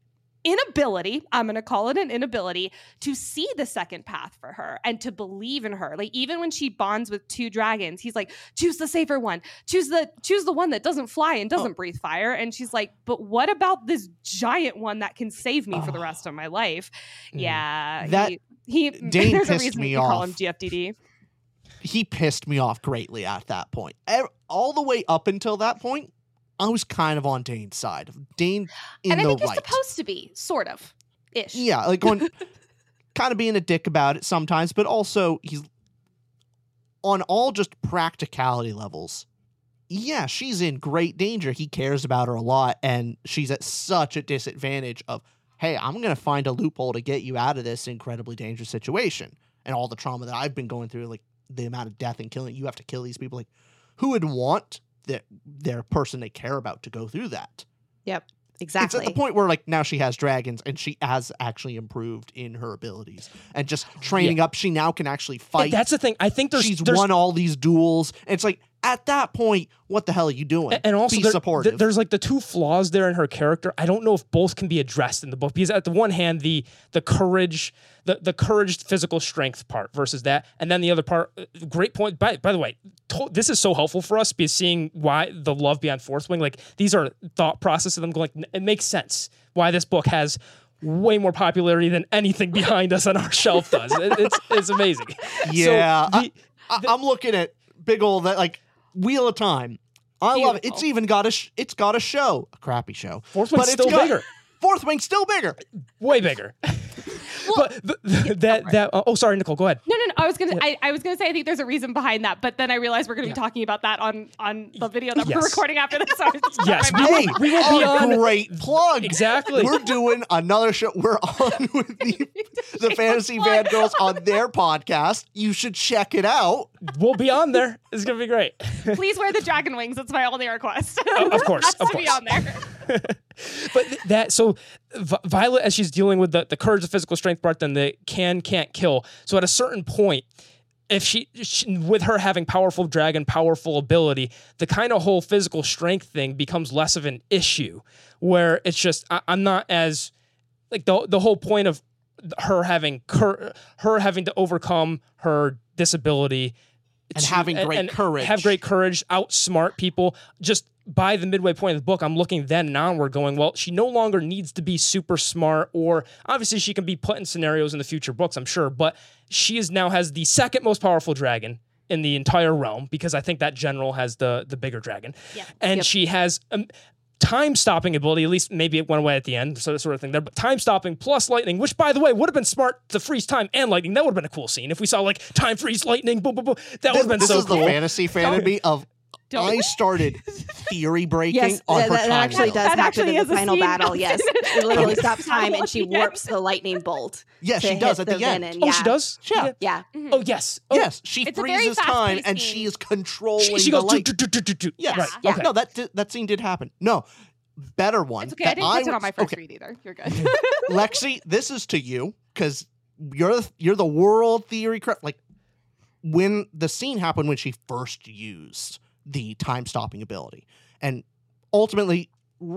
inability, I'm going to call it an inability, to see the second path for her and to believe in her. Like, even when she bonds with two dragons, he's like, choose the safer one, choose the choose the one that doesn't fly and doesn't oh. breathe fire. And she's like, but what about this giant one that can save me oh. for the rest of my life? Mm. Yeah, that he, he Dane there's pissed a reason me we off. call him G F D D. He pissed me off greatly at that point. All the way up until that point, I was kind of on Dane's side. Dane in and I the think you're right. supposed to be, sort of, ish. Yeah, like going, kind of being a dick about it sometimes, but also he's on all just practicality levels. Yeah, she's in great danger. He cares about her a lot, and she's at such a disadvantage of, hey, I'm going to find a loophole to get you out of this incredibly dangerous situation. And all the trauma that I've been going through, like the amount of death and killing, you have to kill these people. Like, who would want that their person they care about to go through that? Yep, exactly. It's at the point where like now she has dragons and she has actually improved in her abilities and just training yeah. up. She now can actually fight. And that's the thing. I think there's she's there's, won all these duels. And it's like at that point, what the hell are you doing? And also, be there- supportive. th- there's like the two flaws there in her character. I don't know if both can be addressed in the book because, at the one hand, the the courage, the the courage, physical strength part versus that, and then the other part. uh, Great point. By by the way, to- this is so helpful for us because seeing why the love beyond Fourth Wing, like these are thought processes of them going. Like, it makes sense why this book has way more popularity than anything behind us on our shelf does. It, it's it's amazing. yeah, So the, I, I'm looking at big old that like Wheel of Time. I love it. It's Beautiful. even got a sh- it's got a show, a crappy show. Fourth but Wing's it's still got- bigger. Fourth Wing's still bigger. Way bigger. but the, the, that that oh sorry, Nicole, go ahead. No, no, no. I was gonna, I, I was gonna say I think there's a reason behind that, but then I realized we're gonna Yeah. be talking about that on on the video that Yes. we're recording after this. So I was just Yes, my we mouth. will- Hey, we will be a on- great plug. Exactly. We're doing another show. We're on with the, the Fantasy plug. Fangirls on their podcast. You should check it out. We'll be on there. It's gonna be great. Please wear the dragon wings. That's my only request. of course, Has of to be course. on there. But th- that so Vi- Violet, as she's dealing with the, the courage, the physical strength part, then the can can't kill. So at a certain point, if she, she with her having powerful dragon, powerful ability, the kind of whole physical strength thing becomes less of an issue. Where it's just I, I'm not as like the the whole point of her having cur- her having to overcome her disability And to- having great courage. have great courage, outsmart people. Just by the midway point of the book, I'm looking then and onward going, well, she no longer needs to be super smart, or obviously she can be put in scenarios in the future books, I'm sure, but she is now has the second most powerful dragon in the entire realm because I think that general has the the bigger dragon. Yeah. And Yep. she has um, time stopping ability, at least maybe it went away at the end, so that sort of thing there, but time stopping plus lightning, which by the way would have been smart to freeze time and lightning. That would have been a cool scene if we saw like time freeze lightning, boom, boom, boom. That would have been this so is cool. the fantasy fan in me of Don't I we? started theory breaking Yes, on that, her that time. actually limit. does That happen actually in is the a final scene battle. that's Yes, in it. it literally Yes. stops time and she At the warps the lightning bolt. Yes, to she does hit at the end. villain. Oh, yeah. she does? Yeah. Yeah. Oh, yes. Oh, Yes, she It's a very freezes time fast-paced and scene. she is controlling She, she the goes, light. do, do, do, do, do. Yes. Right. Yeah. Okay. No, that di- that scene did happen. No, better one. It's okay. I that didn't catch it on was- my first okay. read either. You're good. Lexi, this is to you because you're the, you're the world theory cre- like when the scene happened when she first used the time stopping ability, and ultimately,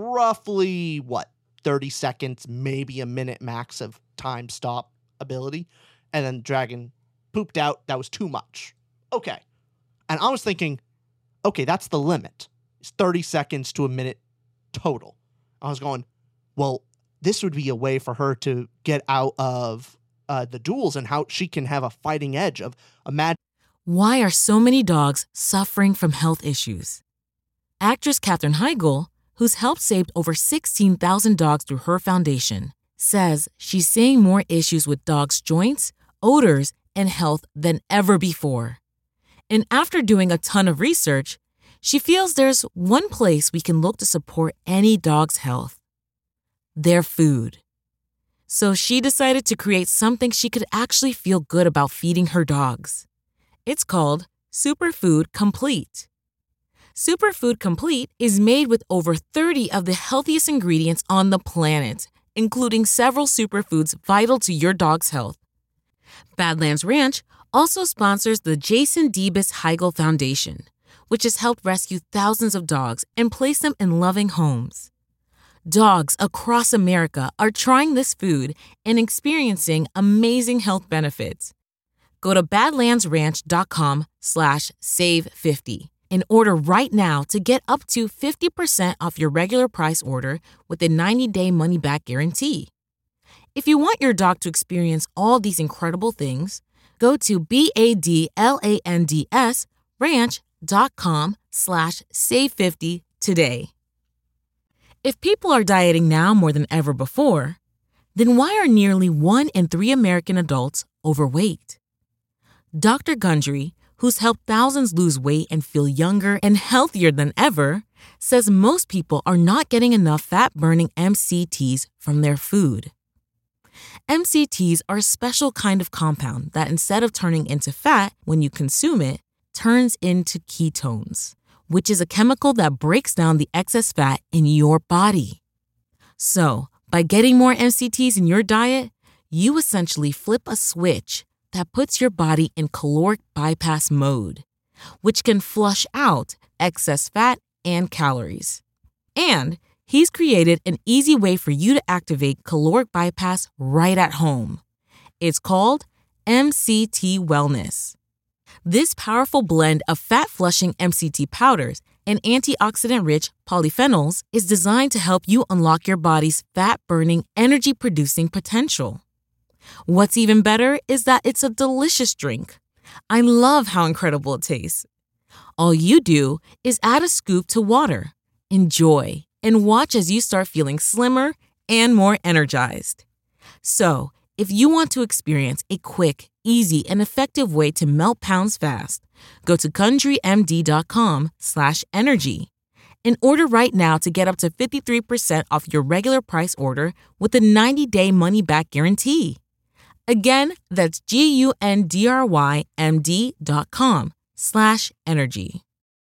roughly what thirty seconds, maybe a minute max of time stop ability, and then Dragon pooped out. That was too much. Okay, and I was thinking, okay, that's the limit. It's thirty seconds to a minute total. I was going, well, this would be a way for her to get out of uh, the duels and how she can have a fighting edge of imagine. Why are so many dogs suffering from health issues? Actress Katherine Heigl, who's helped save over sixteen thousand dogs through her foundation, says she's seeing more issues with dogs' joints, odors, and health than ever before. And after doing a ton of research, she feels there's one place we can look to support any dog's health: their food. So she decided to create something she could actually feel good about feeding her dogs. It's called Superfood Complete. Superfood Complete is made with over thirty of the healthiest ingredients on the planet, including several superfoods vital to your dog's health. Badlands Ranch also sponsors the Jason Debus Heigl Foundation, which has helped rescue thousands of dogs and place them in loving homes. Dogs across America are trying this food and experiencing amazing health benefits. Go to badlandsranch.com slash save 50 and order right now to get up to fifty percent off your regular price order with a ninety-day money-back guarantee. If you want your dog to experience all these incredible things, go to B-A-D-L-A-N-D-S ranch.com slash save 50 today. If people are dieting now more than ever before, then why are nearly one in three American adults overweight? Doctor Gundry, who's helped thousands lose weight and feel younger and healthier than ever, says most people are not getting enough fat-burning M C Ts from their food. M C Ts are a special kind of compound that, instead of turning into fat when you consume it, turns into ketones, which is a chemical that breaks down the excess fat in your body. So, by getting more M C Ts in your diet, you essentially flip a switch that puts your body in caloric bypass mode, which can flush out excess fat and calories. And he's created an easy way for you to activate caloric bypass right at home. It's called M C T Wellness. This powerful blend of fat-flushing M C T powders and antioxidant-rich polyphenols is designed to help you unlock your body's fat-burning, energy-producing potential. What's even better is that it's a delicious drink. I love how incredible it tastes. All you do is add a scoop to water, enjoy, and watch as you start feeling slimmer and more energized. So, if you want to experience a quick, easy, and effective way to melt pounds fast, go to CountryMD.com slash energy and order right now to get up to fifty-three percent off your regular price order with a ninety-day money-back guarantee. Again, that's G-U-N-D-R-Y-M-D dot com slash energy.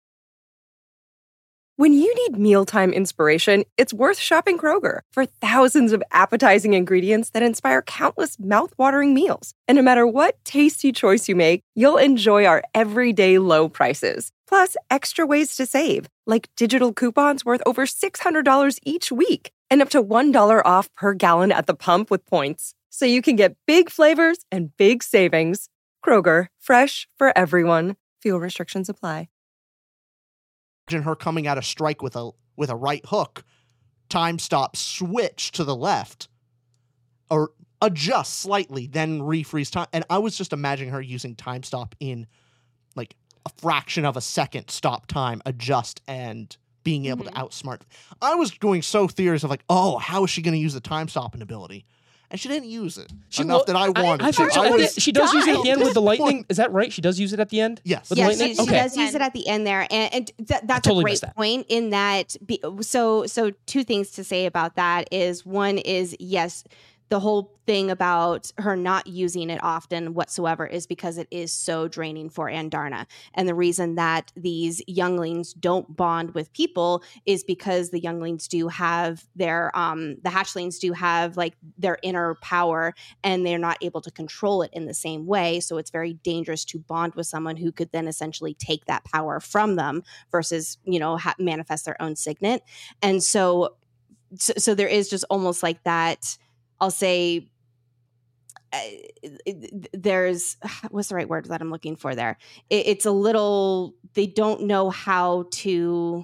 When you need mealtime inspiration, it's worth shopping Kroger for thousands of appetizing ingredients that inspire countless mouth-watering meals. And no matter what tasty choice you make, you'll enjoy our everyday low prices. Plus, extra ways to save, like digital coupons worth over six hundred dollars each week and up to one dollar off per gallon at the pump with points. So you can get big flavors and big savings. Kroger, fresh for everyone. Fuel restrictions apply. Imagine her coming at a strike with a with a right hook, time stop, switch to the left, or adjust slightly, then refreeze time. And I was just imagining her using time stop in like a fraction of a second, stop time, adjust, and being able mm-hmm. to outsmart. I was going so theories of like, oh, how is she going to use the time stopping ability? And she didn't use it she enough lo- that I wanted I, I to. she, I was, she does use it at the end with the lightning. Point. Is that right? She does use it at the end? Yes. With yeah, the lightning? she, she okay. does use it at the end there. And, and th- that's totally a great that. point in that. Be, so, so two things to say about that is one is, yes, the whole thing about her not using it often whatsoever is because it is so draining for Andarna. And the reason that these younglings don't bond with people is because the younglings do have their, um, the hatchlings do have like their inner power and they're not able to control it in the same way. So it's very dangerous to bond with someone who could then essentially take that power from them versus, you know, ha- manifest their own signet. And so, so, so there is just almost like that, I'll say uh, there's, what's the right word that I'm looking for there? It, it's a little, they don't know how to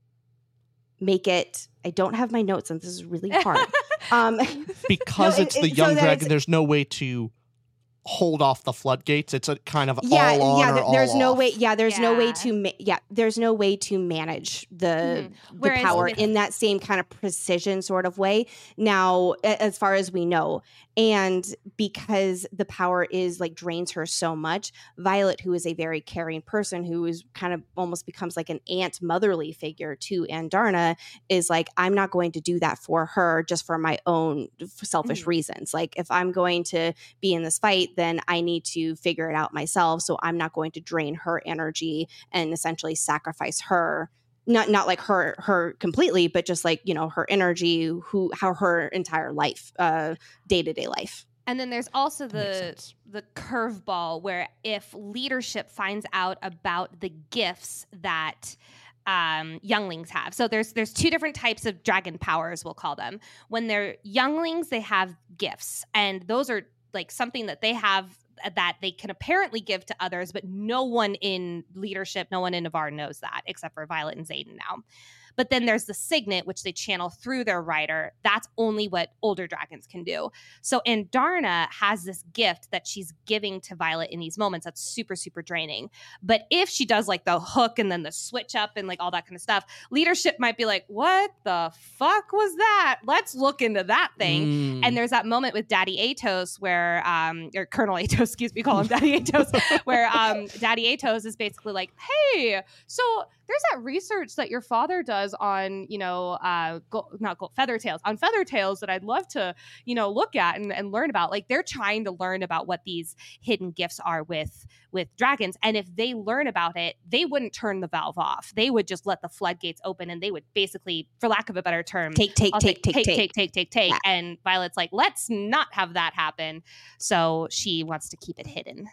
make it. I don't have my notes and this is really hard. um, because no, it's it, the it, young so dragon, there's no way to hold off the floodgates. It's a kind of yeah, all on yeah. or There, all there's no off. way. Yeah, there's no way Yeah. to. Ma- yeah, there's no way to manage the Mhm. the Whereas power with- in that same kind of precision sort of way. Now, a- as far as we know, and because the power is like drains her so much, Violet, who is a very caring person, who is kind of almost becomes like an aunt motherly figure to Andarna, is like, I'm not going to do that for her just for my own selfish Mhm. reasons. Like, if I'm going to be in this fight, then I need to to figure it out myself. So I'm not going to drain her energy and essentially sacrifice her, not not like her her completely, but just like, you know, her energy, who how her entire life, uh, day-to-day life. And then there's also Makes the sense. the curveball where if leadership finds out about the gifts that um, younglings have. So there's there's two different types of dragon powers, we'll call them. When they're younglings, they have gifts, and those are like something that they have that they can apparently give to others, but no one in leadership, no one in Navarre knows that except for Violet and Xaden now. But then there's the signet, which they channel through their rider. That's only what older dragons can do. So Andarna has this gift that she's giving to Violet in these moments that's super, super draining. But if she does like the hook and then the switch up and like all that kind of stuff, leadership might be like, what the fuck was that? Let's look into that thing. Mm. And there's that moment with Daddy Atos where, um, or Colonel Atos, excuse me, call him Daddy Atos, where um, Daddy Atos is basically like, hey, so there's that research that your father does on, you know, uh, go- not gold, feather tails, on feather tails that I'd love to, you know, look at and, and learn about. Like, they're trying to learn about what these hidden gifts are with with dragons. And if they learn about it, they wouldn't turn the valve off. They would just let the floodgates open and they would basically, for lack of a better term, Take, take, I'll take, say, take, take, take. take, take, take, take. Yeah. And Violet's like, let's not have that happen. So she wants to keep it hidden.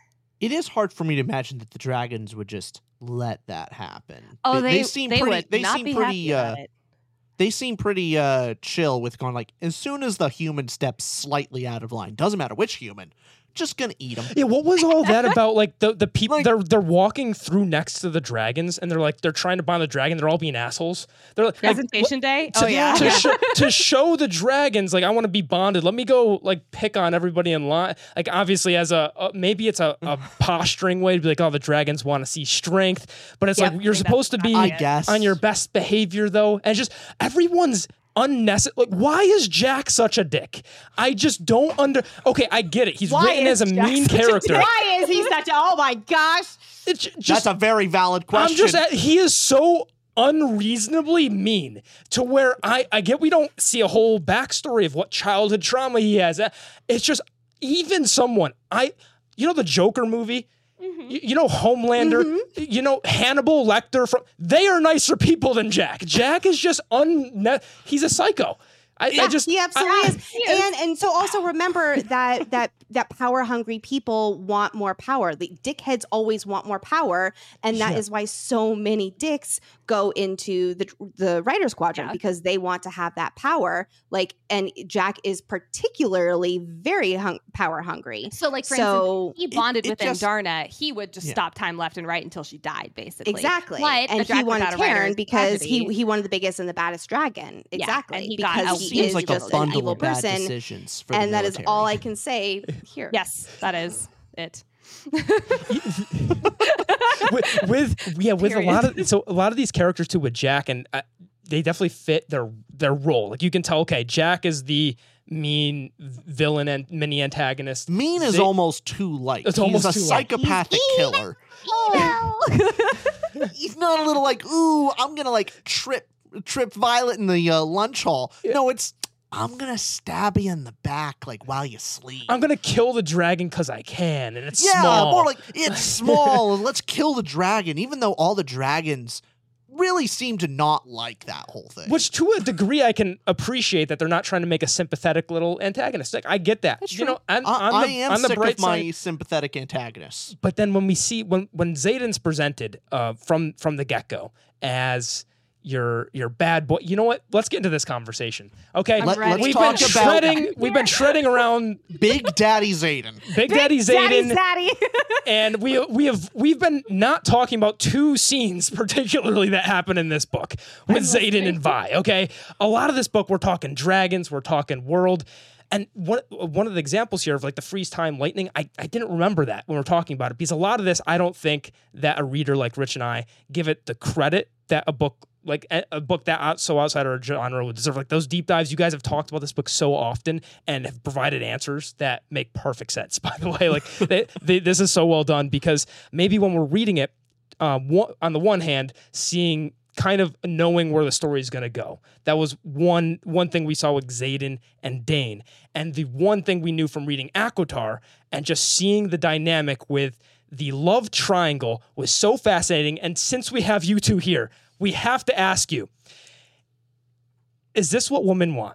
it is hard for me to imagine that the dragons would just let that happen. Oh, they, they, seem they pretty. would they not seem be pretty. happy Uh, about it. they seem pretty uh, chill with going like, as soon as the human steps slightly out of line, doesn't matter which human, just gonna eat them. Yeah, what was all that about? Like the, the people Like- they're they're walking through next to the dragons and they're like they're trying to bind the dragon. They're all being assholes. They're like, like, Presentation day. to, Oh yeah. to, show, to show the dragons like I want to be bonded. Let me go like pick on everybody in line. Like obviously as a, a maybe it's a, a posturing way to be like, oh, the dragons want to see strength, but it's Yep, like you're that's supposed to be I guess. on your best behavior though, and just everyone's unnecessary. Like, why is Jack such a dick? I just don't under. Okay, I get it. He's Why written is as a Jack mean such a character. dick? Why is he such a? Oh my gosh! It's ju- That's just a very valid question. I'm just at, he is so unreasonably mean to where I I get we don't see a whole backstory of what childhood trauma he has. It's just even someone I you know the Joker movie. You, you know Homelander, Mm-hmm. you know Hannibal Lecter. From they are nicer people than Jack. Jack is just un. He's a psycho. I, Yeah, I just he absolutely I- is. And and so also remember that that that power hungry people want more power. The dickheads always want more power, and that Yeah. is why so many dicks go into the the writer's quadrant Yeah. because they want to have that power. Like, and Jack is particularly very hung- power hungry. So, like, for So instance, he bonded it with just- Andarna. He would just Yeah. stop time left and right until she died, basically. exactly, But and a he dragon wanted without a rider Karen is a because he tragedy. he wanted the biggest and the baddest dragon. Yeah, Exactly, and he got because out- he seems is like a just an bundle evil of bad person. decisions for the And that is military. all I can say here. Yes, that is it. with, with yeah with a lot of so a lot of these characters too with Jack and uh, they definitely fit their their role. Like you can tell, okay, Jack is the mean villain and mini antagonist. Mean is They- almost too light. It's He's almost a too light. psychopathic killer. He's not a little like, ooh, I'm gonna like trip trip Violet in the uh, lunch hall. No, it's I'm gonna stab you in the back like while you sleep. I'm gonna kill the dragon because I can, and it's yeah, small. more like it's small. Let's kill the dragon, even though all the dragons really seem to not like that whole thing. Which, to a degree, I can appreciate that they're not trying to make a sympathetic little antagonist. Like, I get that. That's you true. know, on, I, on I the, am on the sick bright of my side. sympathetic antagonists. But then when we see when when Xaden's presented uh, from from the get go as your your bad boy, you know what? Let's get into this conversation. Okay, I'm Let, ready. let's we've talk been about treading. We've been treading around Big Daddy Xaden. Big Daddy Xaden. Daddy. And we we have we've been not talking about two scenes particularly that happen in this book with Xaden and Vi. Okay, a lot of this book we're talking dragons, we're talking world, and one one of the examples here of like the freeze time lightning. I I didn't remember that when we're talking about it because a lot of this I don't think that a reader like Rich and I give it the credit that a book. Like a, a book that out, so outside our genre would deserve. Like those deep dives, you guys have talked about this book so often and have provided answers that make perfect sense. By the way, like they, they, this is so well done because maybe when we're reading it, uh, one, on the one hand, seeing kind of knowing where the story is going to go. That was one one thing we saw with Xaden and Dane, and the one thing we knew from reading ACOTAR and just seeing the dynamic with the love triangle was so fascinating. And since we have you two here, we have to ask you, is this what women want?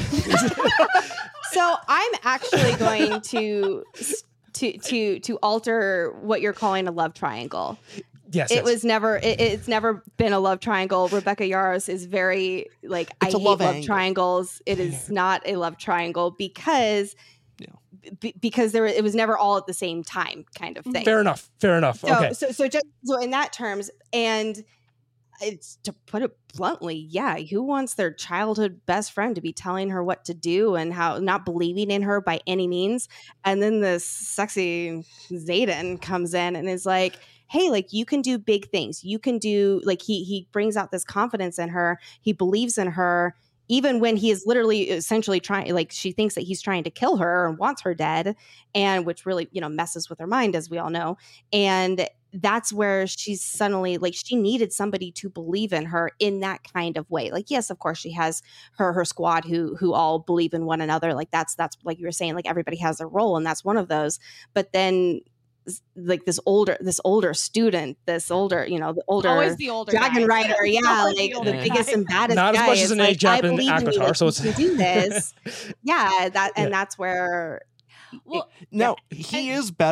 So I'm actually going to to to to alter what you're calling a love triangle. Yes, It yes. was never. It, it's never been a love triangle. Rebecca Yarros is very like It's I a hate love love, angle. triangles. It is not a love triangle because Yeah. b- because there it was never all at the same time kind of thing. Fair enough. Fair enough. So, okay. so, so just so in that terms, and it's to put it bluntly, yeah, who wants their childhood best friend to be telling her what to do and how not believing in her by any means? And then this sexy Xaden comes in and is like, hey, like you can do big things. You can do like he he brings out this confidence in her. He believes in her. Even when he is literally essentially trying, like she thinks that he's trying to kill her and wants her dead, and which really, you know, messes with her mind, as we all know. And that's where she's suddenly like she needed somebody to believe in her in that kind of way. Like, yes, of course, she has her her squad who who all believe in one another. Like that's that's like you were saying, like everybody has their role, and that's one of those. But then like this older this older student, this older, you know, the older Always the older dragon guy. rider, yeah, Always like the the, older biggest guy. and baddest Not as guy much is as an like, age gap I in believe in you, ACOTAR, like, so you it's- can do this. Yeah, that and Yeah. that's where Now he is better,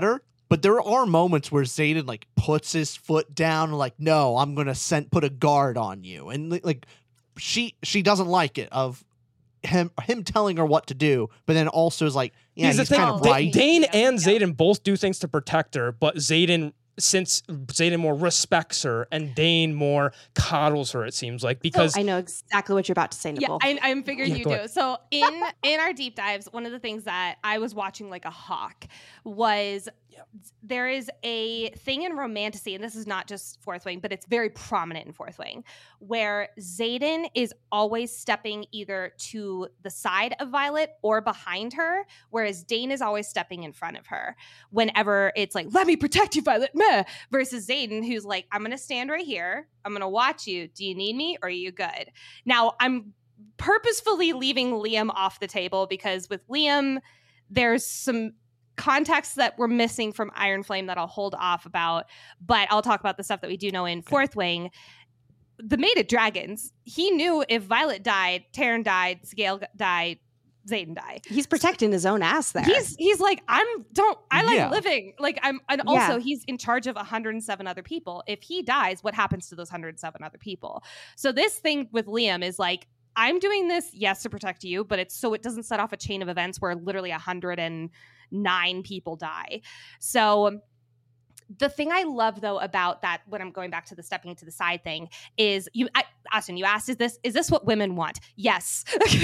But there are moments where Xaden like puts his foot down, like, no, I'm gonna send put a guard on you, and like she she doesn't like it of him him telling her what to do, but then also is like, yeah, he's, he's kind of Da- right. Dane Yeah, and yeah. Xaden both do things to protect her, but Xaden, since Xaden more respects her and Dane more coddles her, it seems like, because I know exactly what you're about to say, Yeah, Nicole. I, I'm figuring Yeah, you go do. ahead. So in in our deep dives, one of the things that I was watching like a hawk was there is a thing in Romantasy, and this is not just Fourth Wing, but it's very prominent in Fourth Wing, where Xaden is always stepping either to the side of Violet or behind her, whereas Dane is always stepping in front of her. Whenever it's like, let me protect you, Violet, meh, versus Xaden, who's like, I'm going to stand right here. I'm going to watch you. Do you need me or are you good? Now, I'm purposefully leaving Liam off the table because with Liam, there's some context that we're missing from Iron Flame that I'll hold off about, but I'll talk about the stuff that we do know in Fourth Wing. The Maid Dragons, he knew if Violet died, Taryn died, Scale died, Xaden died. He's protecting his own ass there. He's he's like, I'm don't I like Yeah. living. Like I'm and also Yeah. he's in charge of one hundred seven other people. If he dies, what happens to those one hundred seven other people? So this thing with Liam is like, I'm doing this, yes, to protect you, but it's so it doesn't set off a chain of events where literally one hundred nine people die. So the thing I love though about that, when I'm going back to the stepping to the side thing, is you, I, Austin, you asked, is this is this what women want? Yes,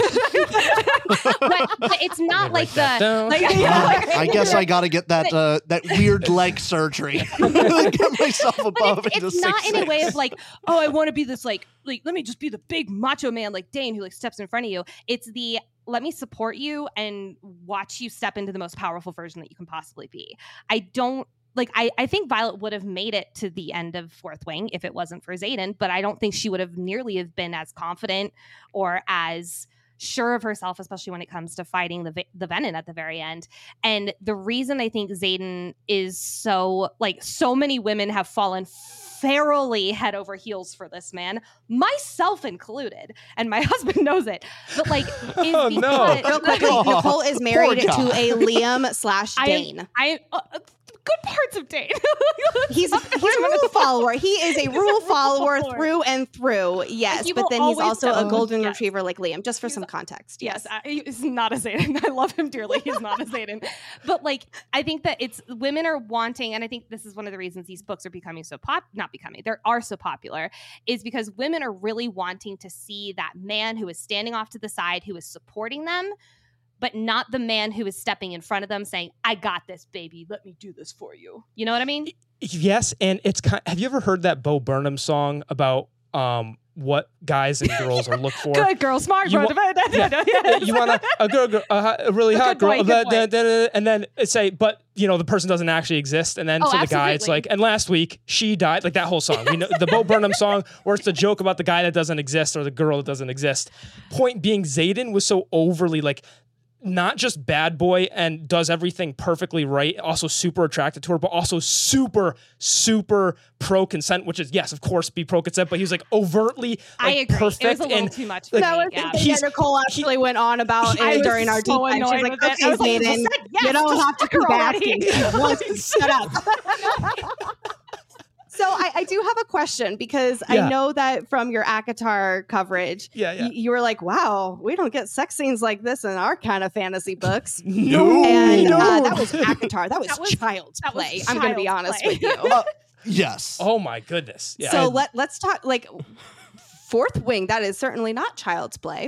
but, but it's not like that the down. like. Yeah, like- I guess I got to get that uh, that weird leg surgery. Get myself above But it's, into it's not six, in a way six. of like, oh, I want to be this like, like let me just be the big macho man like Dane who like steps in front of you. It's the let me support you and watch you step into the most powerful version that you can possibly be. I don't like. I I think Violet would have made it to the end of Fourth Wing if it wasn't for Xaden, but I don't think she would have nearly have been as confident or as sure of herself, especially when it comes to fighting the the Venom at the very end. And the reason I think Xaden is so like so many women have fallen ferally head over heels for this man, myself included, and my husband knows it. But like, is Oh, no. because- Real quickly, Oh, Nicole is married poor to guy. a Liam slash I Dane. am, I uh, uh, good parts of Dane. He's he's a rule follower. He is a rule follower follower. through and through. Yes, He but will then he's always also a go- golden yes. retriever like Liam. Just for He's- some context. Yes, I, he's not a Xaden. I love him dearly. He's not a Xaden. But like, I think that it's women are wanting, and I think this is one of the reasons these books are becoming so pop, not becoming, they are so popular, is because women are really wanting to see that man who is standing off to the side, who is supporting them, but not the man who is stepping in front of them saying, I got this, baby. Let me do this for you. You know what I mean? Yes, and it's kind. Have you ever heard that Bo Burnham song about um what guys and girls are look for? Good girl, smart You girl. wa- Yes. You want a, a girl, girl a, hot- a really A hot good girl, boy, good da- boy. da- da- da- and then it say, but you know the person doesn't actually exist, and then Oh, for the guy it's absolutely. like, and last week she died, like that whole song. We know the Bo Burnham song, where it's the joke about the guy that doesn't exist or the girl that doesn't exist. Point being, Xaden was so overly like. Not just bad boy and does everything perfectly right, also super attracted to her, but also super, super pro consent, which is, yes, of course, be pro consent, but he was like overtly like, I agree. perfect. It was a little and too much for like, me. That was yeah. the thing He's- that Nicole actually went on about I it was during our deep so dive. She's annoyed like, with it. okay, I was like, Xaden, you said yes, you don't just have to fuck her keep already. asking. Once, shut up. So I, I do have a question because Yeah. I know that from your ACOTAR coverage, Yeah, yeah. y- you were like, wow, we don't get sex scenes like this in our kind of fantasy books. No, And no. uh, that was ACOTAR. That was, That was- child's that was play. I'm going to be child's honest play. with you. Uh, yes. Oh my goodness. Yeah. so And- let, let's talk like Fourth Wing. That is certainly not child's play.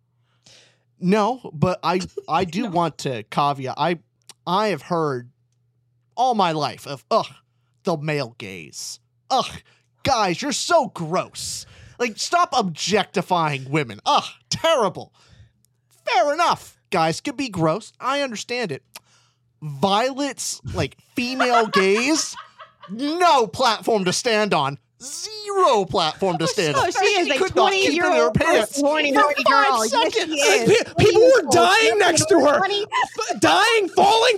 No, but I I do want to caveat. I I have heard all my life of ugh the male gaze. Ugh, guys, you're so gross. Like, stop objectifying women. Ugh, terrible. Fair enough. Guys can be gross. I understand it. Violet's like female gaze, no platform to stand on. Zero platform to stand on. Oh, she is a could not keep it in her twenty-year-old pants horny, for horny five girl. Yes, she seconds. is. Pe- people were dying Please, next to her. honey. F- dying, falling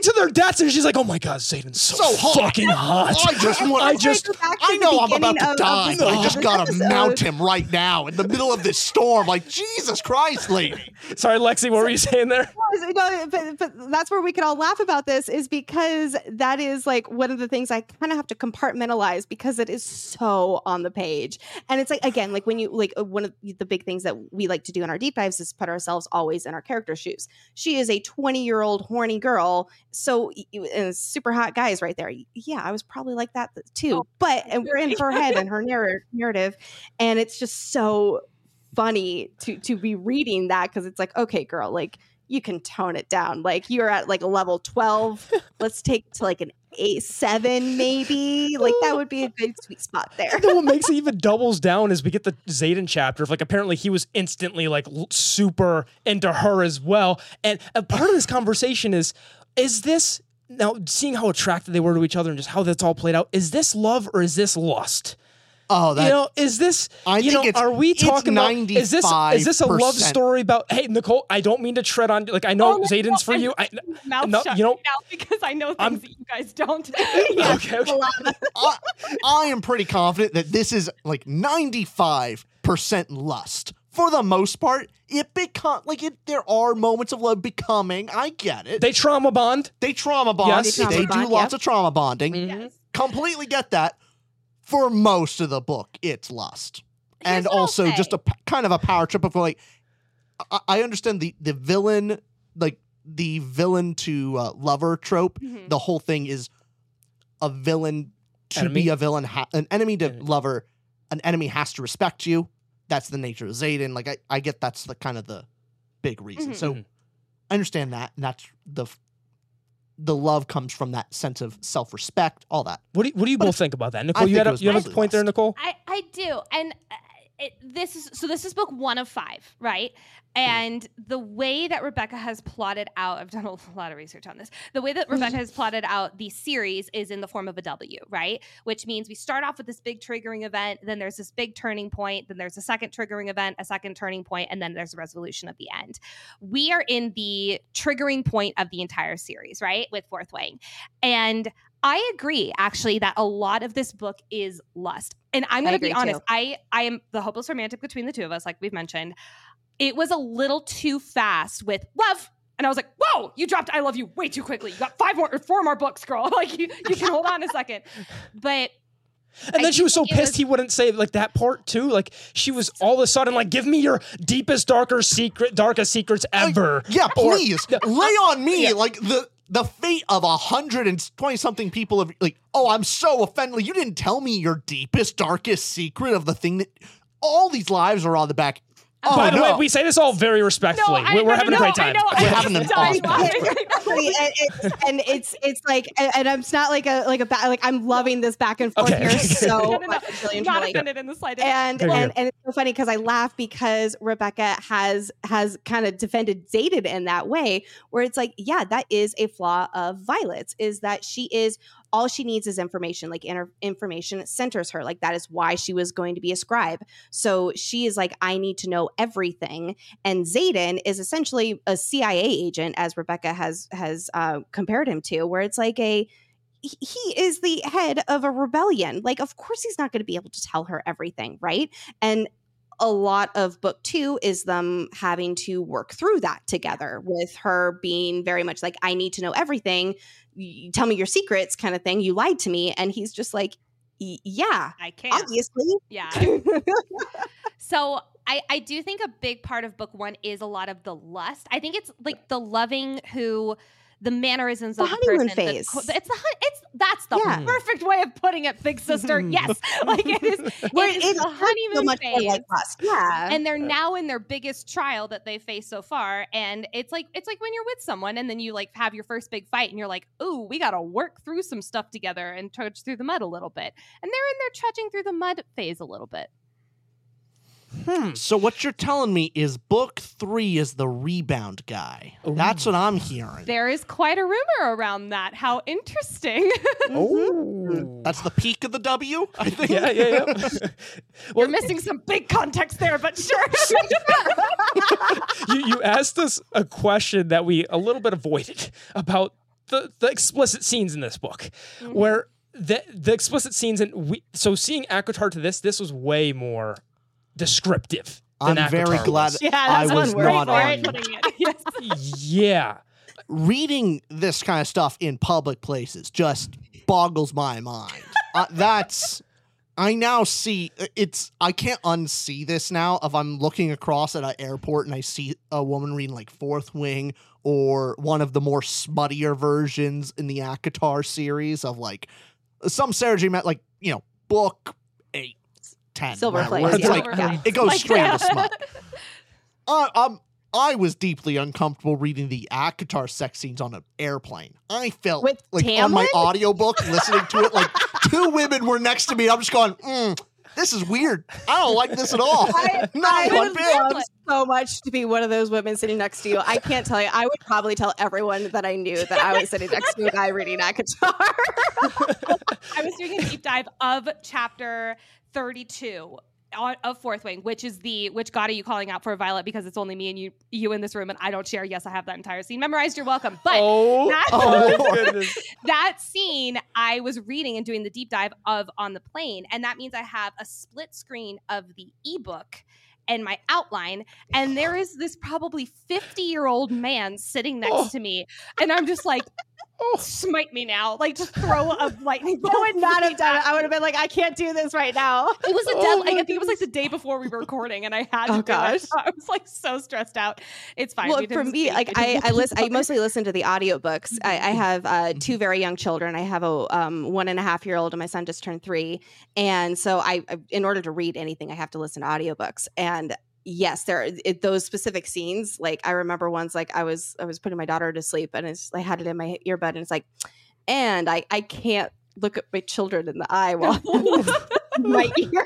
to their deaths, and she's like, "Oh my god, Zayden's so, So hot. fucking hot." I just want. I just, Go back to I the know I'm about beginning to of- die, of but I this- just of gotta this mount episode. him right now in the middle of this storm. Like, Jesus Christ, lady. sorry, Lexi, what were you saying there? No, but, but that's where we can all laugh about this is because that is like one of the things I kind of have to compartmentalize because it is so on the page. And it's like, again, like when you like uh, one of the big things that we like to do in our deep dives is put ourselves always in our character shoes. She is a twenty year old horny girl. So and super hot guys right there. Yeah, I was probably like that too. Oh, but and we're in her head and her narr- narrative. And it's just so funny to to be reading that because it's like, okay, girl, like you can tone it down. Like you're at like a level twelve. Let's take it to like an eight, seven, maybe. Like that would be a good sweet spot there. And then what makes it even doubles down is we get the Zayden chapter of like apparently he was instantly like l- super into her as well. And a part of this conversation is, is this now seeing how attracted they were to each other and just how that's all played out? Is this love or is this lust? Oh, that. you know, is this? I you think know, it's- are we it's talking about? Is this? Is this a love ninety-five percent. story about? Hey, Nicole, I don't mean to tread on. Like I know Oh, no, Zayden's no, for I'm you. I, Mouth no, shut you know- right now because I know things I'm- that you guys don't. Yeah, okay, okay. I, I am pretty confident that this is like ninety-five percent lust. For the most part, it become like it. There are moments of love becoming. I get it. They, They trauma bond. trauma bond. Yes. They, They trauma do bond, lots yep. of trauma bonding. Yes. Completely get that. For most of the book, it's lust, Here's and what I'll also say. just a p- kind of a power trip of like. I, I understand the the villain, like the villain to uh, lover trope. Mhm. The whole thing is a villain to Enemy? be a villain, ha- an enemy to Enemy. lover. An enemy has to respect you. That's the nature of Zayden. Like I, I get that's the kind of the big reason. Mhm. So Mhm. I understand that, and that's the f- the love comes from that sense of self respect, all that. What do you, what do you But both think about that, Nicole? I You think had it a, was you have a mostly point there, lust. Nicole. I, I do. And uh, it, this is so this is book one of five, right? And the way that Rebecca has plotted out, I've done a lot of research on this. The way that Rebecca has plotted out the series is in the form of a W, right? Which means we start off with this big triggering event, then there's this big turning point, then there's a second triggering event, a second turning point, and then there's a resolution at the end. We are in the triggering point of the entire series, right? With Fourth Wing. And I agree, actually, that a lot of this book is lust. And I'm I going to be agree, honest. too. I, I am the hopeless romantic between the two of us, like we've mentioned. It was a little too fast with love. And I was like, whoa, you dropped I love you way too quickly. You got five more or four more books, girl. Like you, you can hold on a second. But And I then she do was so think it pissed was- he wouldn't say like that part too. Like she was all of a sudden like, "Give me your deepest, darker secret, darkest secrets ever." Yeah, Or- please lay on me Yeah. like the the fate of a hundred and twenty something people of like. Oh, I'm so offended. You didn't tell me your deepest, darkest secret of the thing that all these lives are on the back. Oh, By the no. way, we say this all very respectfully. I- we're we're no, having no, a great I time. know, We're I'm having an dying awesome laughing right now. and, it's, and it's it's like and, and I'm not like a like a ba- like I'm loving this back and forth Okay, here okay. so No, no, no. much. It's really Not enjoying. offended in the slightest. And There you and, go. and it's so funny because I laugh because Rebecca has has kind of defended Zayden in that way where it's like, yeah, that is a flaw of Violet's, is that she is all she needs is information. Like inter- information centers her. Like that is why she was going to be a scribe. So she is like, I need to know everything. And Zayden is essentially a C I A agent, as Rebecca has has uh, compared him to, where it's like a he he is the head of a rebellion. Like, of course, he's not going to be able to tell her everything, right? And a lot of book two is them having to work through that together, with her being very much like, I need to know everything. You tell me your secrets, kind of thing. You lied to me. And he's just like, "Y- yeah, I can't. obviously. Yeah. So I, I do think a big part of book one is a lot of the lust. I think it's like the loving who the mannerisms The of the honeymoon person. the phase. co- it's the hun- it's that's the Yeah. perfect way of putting it, big sister. Yes. Like it is, Where it is it's the so honeymoon much more phase. like lust. Yeah. And they're now in their biggest trial that they face so far. And it's like it's like when you're with someone and then you like have your first big fight and you're like, ooh, we gotta work through some stuff together and trudge through the mud a little bit. And they're in their trudging through the mud phase a little bit. Hmm. So what you're telling me is book three is the rebound guy. Ooh. That's what I'm hearing. There is quite a rumor around that. How interesting. Oh. That's the peak of the W, I think. Yeah, yeah, yeah. We're missing some big context there, but sure. you, you asked us a question that we a little bit avoided about the the explicit scenes in this book, Mhm. where the the explicit scenes and we so seeing ACOTAR to this, this was way more descriptive. I'm than very ACOTAR glad was. Yeah, I that's was one word not for on it. Putting it. Yes. Yeah. reading this kind of stuff in public places just boggles my mind. uh, that's I now see it's I can't unsee this now if I'm looking across at an airport and I see a woman reading like Fourth Wing or one of the more smuttier versions in the ACOTAR series of like some Sarah J. Maas, like, you know, book eight, ten. Silver whatever, Flames, where it's yeah. like Silver Flames. it goes Like straight that. to smut. Uh, um, I was deeply uncomfortable reading the ACOTAR sex scenes on an airplane. I felt With like on my Tamlin? audiobook listening to it, like two women were next to me. I'm just going, mm, this is weird. I don't like this at all. I, Not I one would bit. love so much to be one of those women sitting next to you. I can't tell you. I would probably tell everyone that I knew that I was sitting next to a guy reading ACOTAR. I was doing a deep dive of chapter thirty-two on, of Fourth Wing, which is the which God are you calling out for, Violet? Because it's only me and you you in this room, and I don't share. Yes, I have that entire scene memorized. You're welcome. But oh, that- oh Oh. goodness. that scene I was reading and doing the deep dive of on the plane, and that means I have a split screen of the ebook and my outline, and there is this probably fifty year old man sitting next Oh. to me, and I'm just like, Oh. smite me now, like just throw a lightning bolt. I would not have done it. I would have been like, I can't do this right now. It was a Oh dead. my Like, I think it was like the day before we were recording, and I had to Oh, do gosh. it. I was like so stressed out. It's fine. Well, We for didn't me, speak. like It I, didn't I listen. I matter. mostly listen to the audiobooks. I, I have uh, two very young children. I have a um, one and a half year old, and my son just turned three. And so, I, I in order to read anything, I have to listen to audiobooks. And yes, there are it, those specific scenes. Like I remember ones like I was I was putting my daughter to sleep, and it's, I had it in my earbud, and it's like, and I I can't look at my children in the eye while my ear.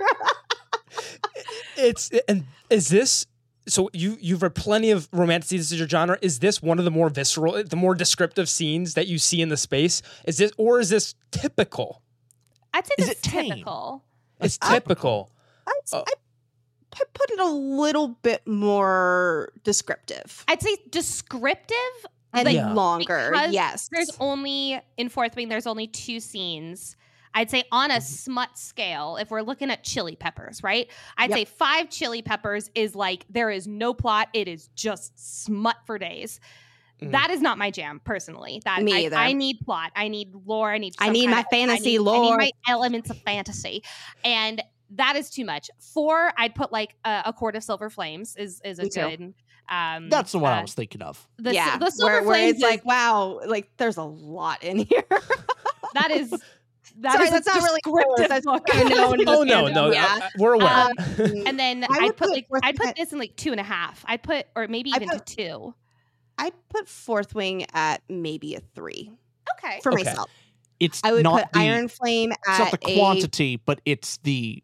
It's and is this so you you've read plenty of romantic scenes. This is your genre. Is this one of the more visceral, the more descriptive scenes that you see in the space? Is this or is this typical? I'd say Is that's it tame? typical. It's I- typical. I'd, Oh. I'd p- put it a little bit more descriptive I'd say descriptive. and like, Yeah. longer. because Yes, There's only in Fourth Wing. There's only two scenes. I'd say on a smut scale, if we're looking at chili peppers, right? I'd Yep. say five chili peppers is like there is no plot. It is just smut for days. Mhm. That is not my jam, personally. That Me I, either. I need plot. I need lore. I need. I some need kind my of- fantasy I need, I lore. need my elements of fantasy, and that is too much. Four, I'd put like a, a Quart of Silver Flames is is a Me too. good. Um, That's the one I uh, was thinking of. The, yeah, the Silver where, where Flames it's like, is- wow, like there's a lot in here. that is. That Sorry, is a that's not really descriptive that's- book. I know, and Oh no, and- no, yeah. uh, we're aware. Um, And then I I'd would put put like Fourth I'd put Wing- this in like two and a half. I'd put or maybe I even put- to two. I put Fourth Wing at maybe a three Okay. for Okay. myself. It's I would not put the, Iron Flame it's at not the a- quantity, but it's the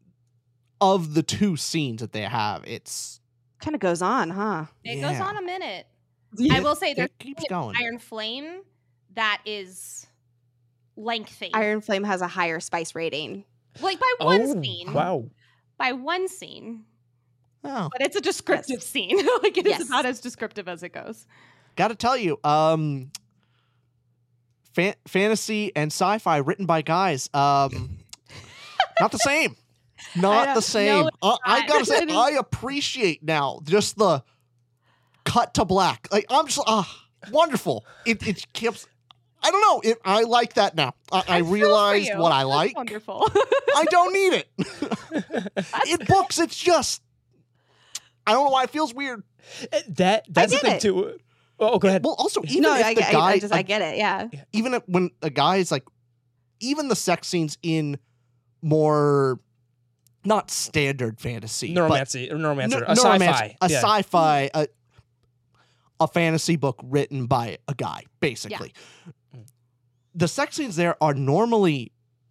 of the two scenes that they have. It's kind of goes on, huh? It goes Yeah. on a minute. Yeah. I will say there's it keeps going. Iron Flame that is lengthy. Iron Flame has a higher spice rating. like by one oh, scene. wow. By one scene. Oh, But it's a descriptive scene. like it is Yes. about as descriptive as it goes. gotta tell you, um, fan- fantasy and sci-fi written by guys, um, not the same. Not know. the same. No, Uh, I not. gotta say, It is- I appreciate now just the cut to black. Like I'm just ah wonderful. It it keeps. I don't know. It, I like that now. I, I, I feel for realized you. what I That's like. Wonderful. I don't need it. In books, it's just. I don't know why it feels weird. Uh, That that's the get thing it. too. Oh, go ahead. Well, also even no, if I the get, guy, I, I just, I get it. Yeah. even if, when a guy is like, even the sex scenes in more, not standard fantasy, but Neuromancy, or neuromancer, no- a neuromancer, sci-fi, a yeah. sci-fi, a, a fantasy book written by a guy, basically. The sex scenes there are normally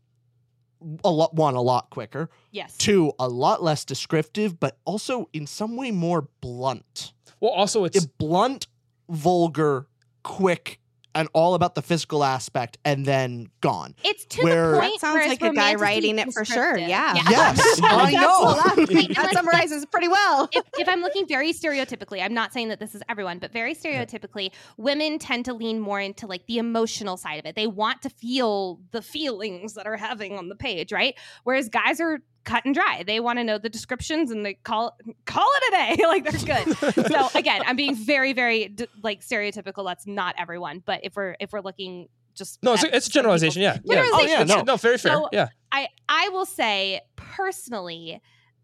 a lot, one, a lot quicker, yes. two, a lot less descriptive, but also in some way more blunt. Well, also it's It blunt, vulgar, quick, and all about the physical aspect and then gone. It's to Where- the That point sounds where like it's a guy romantically writing it for sure. descriptive. Yeah. Yes, I know. Absolutely. And, That like, summarizes pretty well. if, if I'm looking very stereotypically, I'm not saying that this is everyone, but very stereotypically, women tend to lean more into like the emotional side of it. They want to feel the feelings that are having on the page, right? Whereas guys are cut and dry. They want to know the descriptions and they call call it a day. Like they're good. So again, I'm being very, very d- like stereotypical. That's not everyone, but if we're if we're looking just No, it's, at a, it's a some generalization. Yeah. people's- yeah. Generalization. Oh, yeah, no. No, very fair. So- yeah. I I will say personally,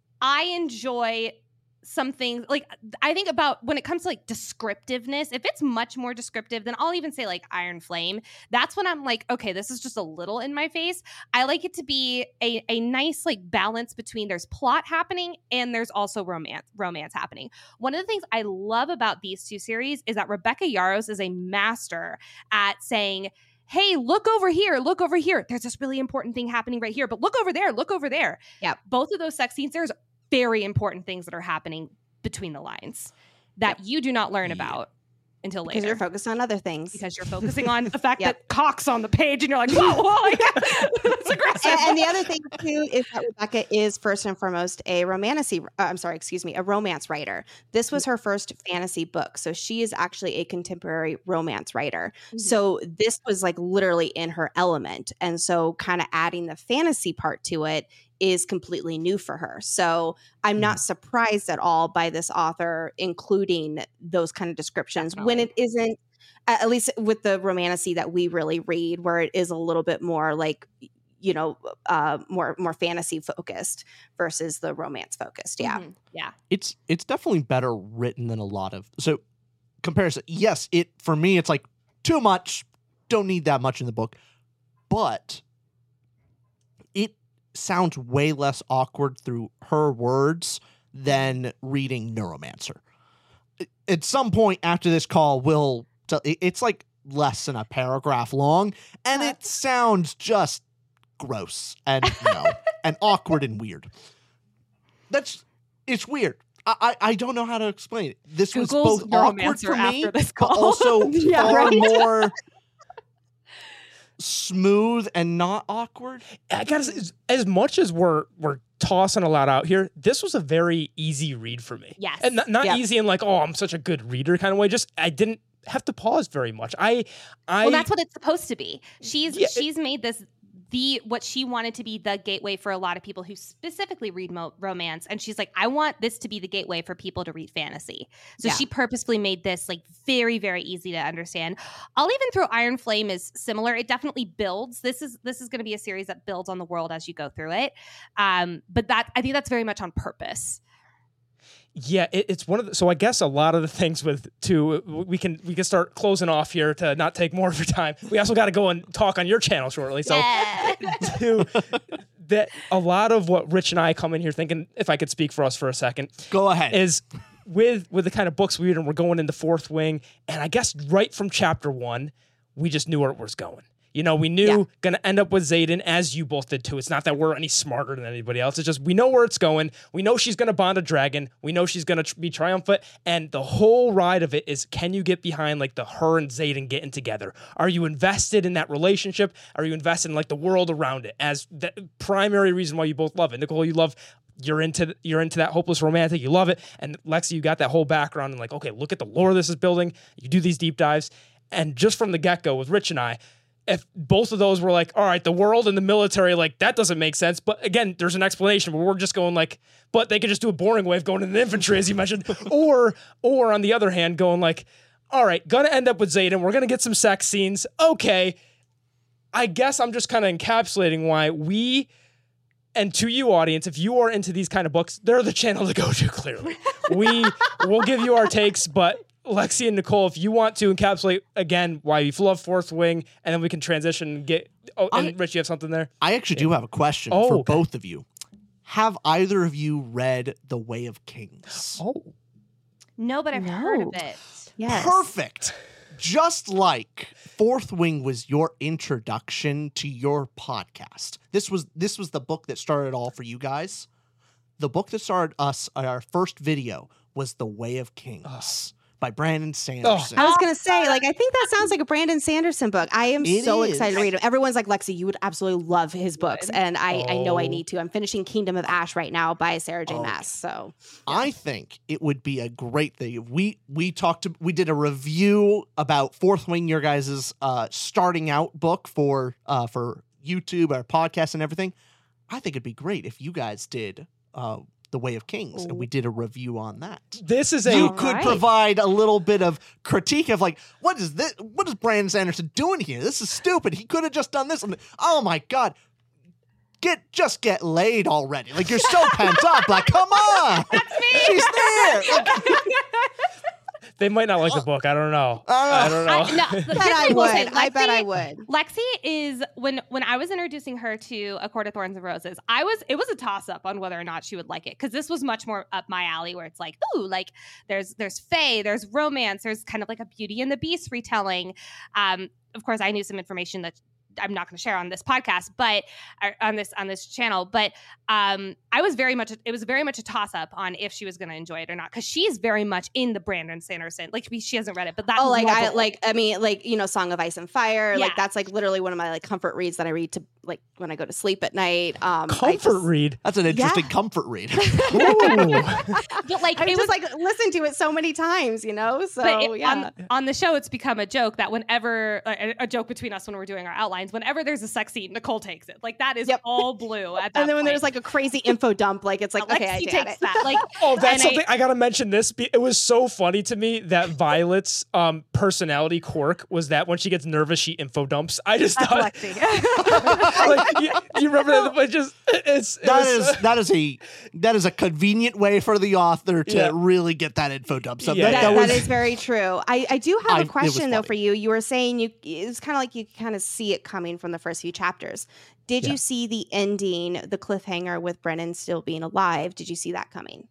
I enjoy some things like I think about when it comes to like descriptiveness. If it's much more descriptive, then I'll even say like Iron Flame. That's when I'm like, okay, this is just a little in my face. I like it to be a, a nice like balance between there's plot happening and there's also romance romance happening. One of the things I love about these two series is that Rebecca Yarros is a master at saying, hey, look over here, look over here. There's this really important thing happening right here, but look over there, look over there. Yeah. Both of those sex scenes, there's very important things that are happening between the lines that you do not learn Yeah. about until Because later. you're focused on other things. Because you're focusing on the fact Yep. that cock's on the page and you're like, whoa, whoa, like, that's aggressive. and, and the other thing too is that Rebecca is first and foremost a romantasy. Uh, I'm sorry, excuse me, a romance writer. This was her first fantasy book, so she is actually a contemporary romance writer. Mhm. So this was like literally in her element, and so kind of adding the fantasy part to it is completely new for her. So I'm not surprised at all by this author including those kind of descriptions when it isn't. At least with the romantasy that we really read, where it is a little bit more like, you know, uh, more more fantasy focused versus the romance focused. Yeah. Mhm. Yeah. It's it's definitely better written than a lot of so comparison. Yes, it for me it's like too much. Don't need that much in the book, but it sounds way less awkward through her words than reading Neuromancer. At some point after this call, we'll. tell- it- It's like less than a paragraph long, and it sounds just gross and no, and awkward and weird. That's it's weird. I, I I don't know how to explain it. This was Google's both awkward Neuromancer for me, after this but call. also Yeah, far right? more smooth and not awkward. I gotta say, as, as much as we're we're tossing a lot out here, this was a very easy read for me. Yes. And not, not Yep. easy in like, oh, I'm such a good reader kind of way. Just I didn't have to pause very much. I I Well, that's what it's supposed to be. She's Yeah, it- she's made this the what she wanted to be the gateway for a lot of people who specifically read mo- romance, and she's like, I want this to be the gateway for people to read fantasy. So Yeah. she purposefully made this like very very easy to understand. I'll even throw Iron Flame is similar. It definitely builds. This is this is going to be a series that builds on the world as you go through it. Um, but that I think that's very much on purpose. Yeah, it, it's one of the. So I guess a lot of the things with two, we can we can start closing off here to not take more of your time. We also got to go and talk on your channel shortly. So Yeah. to, that a lot of what Rich and I come in here thinking, if I could speak for us for a second, Go ahead. is with with the kind of books we read, and we're going into Fourth Wing, and I guess right from chapter one, we just knew where it was going. You know, we knew Yeah. gonna end up with Xaden, as you both did too. It's not that we're any smarter than anybody else. It's just we know where it's going. We know she's gonna bond a dragon. We know she's gonna tr- be triumphant, and the whole ride of it is: can you get behind like the her and Xaden getting together? Are you invested in that relationship? Are you invested in like the world around it as the primary reason why you both love it? Nicole, you love. You're into you're into that hopeless romantic. You love it, and Lexi, you got that whole background and like, okay, look at the lore this is building. You do these deep dives, and just from the get go with Rich and I. If both of those were like, all right, the world and the military, like that doesn't make sense. But again, there's an explanation, but we're just going like, but they could just do a boring way of going into the infantry, as you mentioned. or, or on the other hand, going like, all right, gonna end up with Xaden. We're gonna get some sex scenes. Okay. I guess I'm just kind of encapsulating why we, and to you audience, if you are into these kind of books, they're the channel to go to, clearly. We will give you our takes, but Lexi and Nicole, if you want to encapsulate again why you love Fourth Wing, and then we can transition and get. Oh, and I- Rich, you have something there? I actually do have a question Oh, for okay. both of you. Have either of you read The Way of Kings? Oh, No, but I've heard of No. it. Yes. Perfect. Just like Fourth Wing was your introduction to your podcast. This was this was the book that started it all for you guys. The book that started us, our first video, was The Way of Kings. by Brandon Sanderson. I was gonna say, like, I think that sounds like a Brandon Sanderson book. I am It so is. excited to read him. Everyone's like, Lexi, you would absolutely love his books, and I, I know I Oh. need to. I'm finishing Kingdom of Ash right now by Sarah J. Okay. Maas. So I think it would be a great thing if we we talked to, we did a review about Fourth Wing, your guys' uh, starting out book for uh, for YouTube, our podcast, and everything. I think it'd be great if you guys did uh, The Way of Kings, and we did a review on that. This is a You All could right. provide a little bit of critique of like, what is this? What is Brandon Sanderson doing here? This is stupid. He could have just done this. And oh my god, get just get laid already. Like you're so pent up. Like come on, That's me. she's there. Like, they might not like the book. I don't know. Uh, I don't know. I, no, I here's bet what I will would. say. I bet I Lexi- would. Lexi is when when I was introducing her to A Court of Thorns and Roses, I was it was a toss up on whether or not she would like it because this was much more up my alley where it's like, ooh, like there's there's fae, there's romance, there's kind of like a Beauty and the Beast retelling. Um, of course, I knew some information that I'm not going to share on this podcast, but or on this on this channel. But um, I was very much it was very much a toss up on if she was going to enjoy it or not because she's very much in the Brandon Sanderson. Like she hasn't read it, but that Oh, like I level- like I mean, like you know, Song of Ice and Fire. Yeah. Like that's like literally one of my like comfort reads that I read to like when I go to sleep at night. Um, I Comfort just, read. That's an interesting Yeah. comfort read. Ooh. but like I it just was like listen to it so many times, you know. So but it- yeah. on, on the show, it's become a joke that whenever a, a joke between us when we're doing our outlines, whenever there's a sex scene, Nicole takes it. Like that is Yep. all blue at that and then when point. there's like a crazy info dump, like it's like Alexi okay, I got takes it. that. Like Oh, that's and I- something I, gotta mention. This Be- it was so funny to me that Violet's um, personality quirk was that when she gets nervous, she info dumps. I just That's thought, Lexi. like, you, you remember that? But just it's it That was- is that is a that is a convenient way for the author to Yeah. really get that info dump. So Yeah, that, That, that that was is very true. I, I do have I- a it was question though funny. for you. You were saying you it was kind of like you kind of see it coming from the first few chapters. Did Yeah. you see the ending, the cliffhanger with Brennan still being alive? Did you see that coming?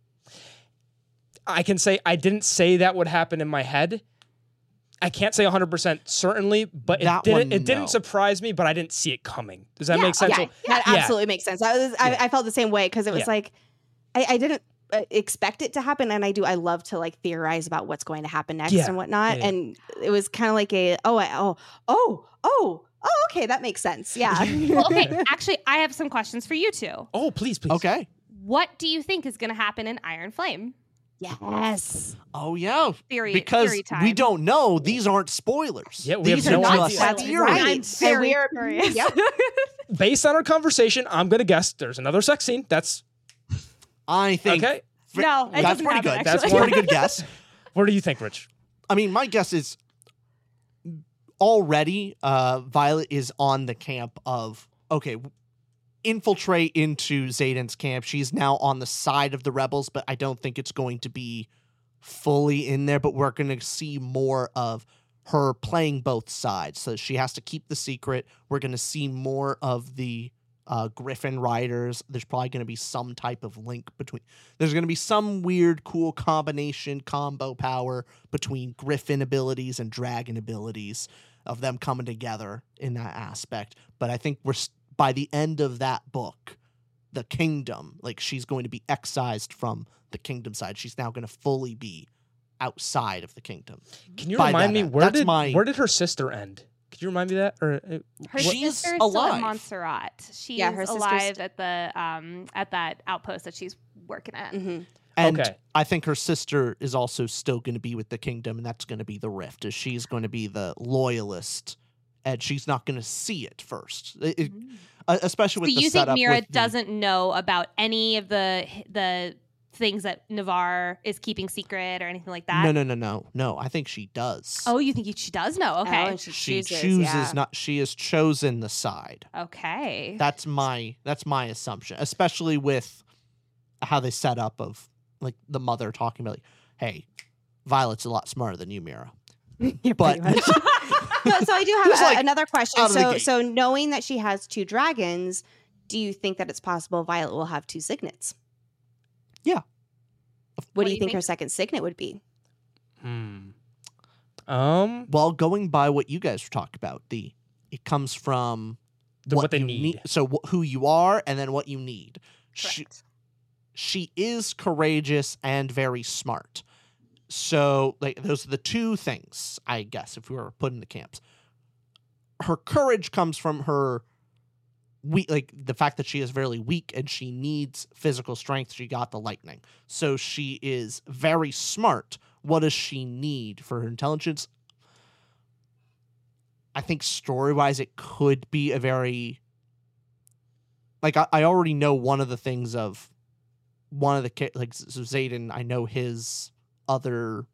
I can say I didn't say that would happen in my head. I can't say one hundred percent certainly, but it That didn't. one, it no. didn't surprise me, but I didn't see it coming. Does that Yeah, make sense? Yeah, So- that Yeah. absolutely makes sense. I was I, Yeah. I felt the same way because it was Yeah. like I, I didn't uh, expect it to happen, and I do. I love to like theorize about what's going to happen next Yeah. and whatnot. Yeah, yeah. And it was kind of like a oh I, oh oh oh oh okay, that makes sense. Yeah. well, okay, actually, I have some questions for you two. Oh, please, please. okay. What do you think is going to happen in Iron Flame? Yes. Oh yeah, Theory, because theory time. we don't know. These aren't spoilers. Yeah, we These have are no just idea. That's theories. right. I'm And very we- curious. Yep. Based on our conversation, I'm gonna guess there's another sex scene. That's I think okay. fr- No, it that's doesn't pretty happen, good. That's That's a more- pretty good guess. What do you think, Rich? I mean, my guess is already uh, Violet is on the camp of okay, w- infiltrate into Zayden's camp. She's now on the side of the rebels, but I don't think it's going to be fully in there. But we're going to see more of her playing both sides. So she has to keep the secret. We're going to see more of the uh, Griffin riders. There's probably going to be some type of link between. There's going to be some weird, cool combination combo power between Griffin abilities and Dragon abilities of them coming together in that aspect. But I think we're s- by the end of that book, the kingdom, like she's going to be excised from the kingdom side. She's now going to fully be outside of the kingdom. Can you By remind that me end. where That's did my- where did her sister end? Could you remind me that? Or uh, Her what- She's sister's still alive. at Montserrat. She's Yeah, her sister's- alive at the um at that outpost that she's working at. hmm And Okay. I think her sister is also still going to be with the kingdom, and that's going to be the rift. Is she's going to be the loyalist, and she's not going to see it first, It- it- uh, especially So with the you think setup Mira with the- doesn't know about any of the the things that Navarre is keeping secret or anything like that? No, no, no, no, no. I think she does. Oh, you think she does know? Okay. Oh, and she, she chooses, chooses yeah. not. She has chosen the side. Okay. That's my that's my assumption, especially with how they set up of like the mother talking about like, hey, Violet's a lot smarter than you, Mira. Yeah, But pretty much. so, so I do have Just, a- like, another question. out of the So, gate. so knowing that she has two dragons, do you think that it's possible Violet will have two signets? Yeah. What, do you think, her second signet would be? Hmm. Um, Well, going by what you guys were talking about, the it comes from the, what, they you need. So wh- who you are, and then what you need. She, Correct. she is courageous and very smart. so like those are the two things, I guess, if we were put in the camps. Her courage comes from her weak, like the fact that she is very weak and she needs physical strength. She got the lightning. So she is very smart. What does she need for her intelligence? I think story-wise, it could be a very... Like, I, I already know one of the things of one of the... ca- Like, so Xaden, I know his other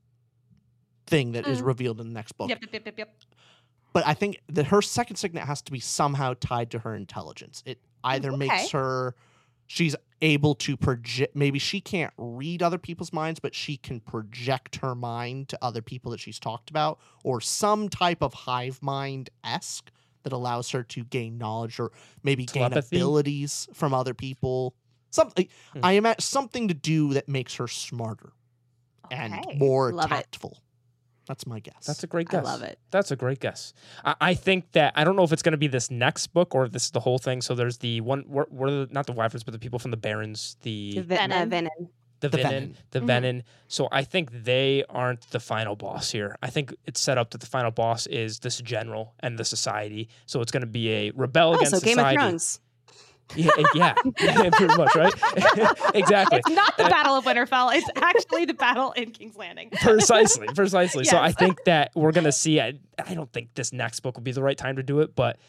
thing that is Mm. revealed in the next book. Yep, yep, yep, yep, yep. But I think that her second signet has to be somehow tied to her intelligence. It either Okay. makes her... She's able to project... Maybe she can't read other people's minds, but she can project her mind to other people that she's talked about, or some type of hive mind-esque that allows her to gain knowledge or maybe Telepathy? gain abilities from other people. Something Hmm. I am at something to do that makes her smarter and Okay. more Love it. tactful. That's my guess. That's a great I guess. love it. That's a great guess. I, I think that I don't know if it's going to be this next book or if this is the whole thing. So there's the one, what are the, not the Wyverns, but the people from the Barrens, the The Venom. Venom. Venom. the, The Venom, Venom. the Mhm. Venom. So I think they aren't the final boss here. I think it's set up that the final boss is this general and the society. So it's going to be a rebel Oh, against so Game of society. Thrones. Yeah, yeah, yeah, pretty much, right? Exactly. It's not the Battle of Winterfell. It's actually the battle in King's Landing. Precisely, precisely. So I Yes. think that we're gonna see. I, I don't think this next book will be the right time to do it, but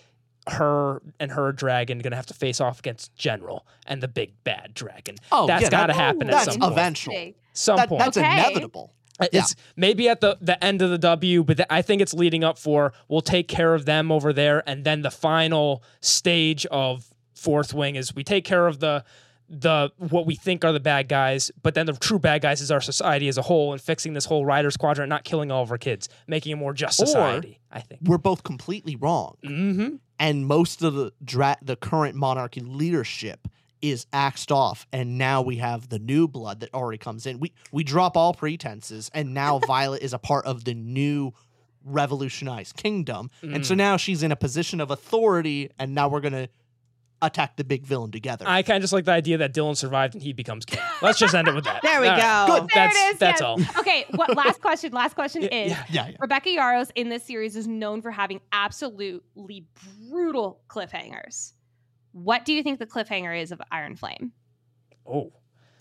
her and her dragon gonna have to face off against General and the big bad dragon. Oh, That's yeah, got to that- happen at that's some point. eventual. Interesting. Some That- point. that's Okay. inevitable. It's maybe at the, the end of the W, but th- I think it's leading up for we'll take care of them over there, and then the final stage of Fourth Wing is we take care of the the what we think are the bad guys, but then the true bad guys is our society as a whole, and fixing this whole Rider Squadron, not killing all of our kids, making a more just Or- society. I think. We're both completely wrong. Mm-hmm. And most of the dra- the current monarchy leadership is axed off, and now we have the new blood that already comes in. We we drop all pretenses, and now Violet is a part of the new revolutionized kingdom, and so now she's in a position of authority, and now we're gonna attack the big villain together. I kind of just like the idea that Dylan survived and he becomes king. Let's just end it with that. There we All right. go. Good. There That's it is. that's yes. all. Okay. What last question? Last question Yeah, is yeah. yeah, yeah. Rebecca Yarros in this series is known for having absolutely brutal cliffhangers. What do you think the cliffhanger is of Iron Flame? Oh.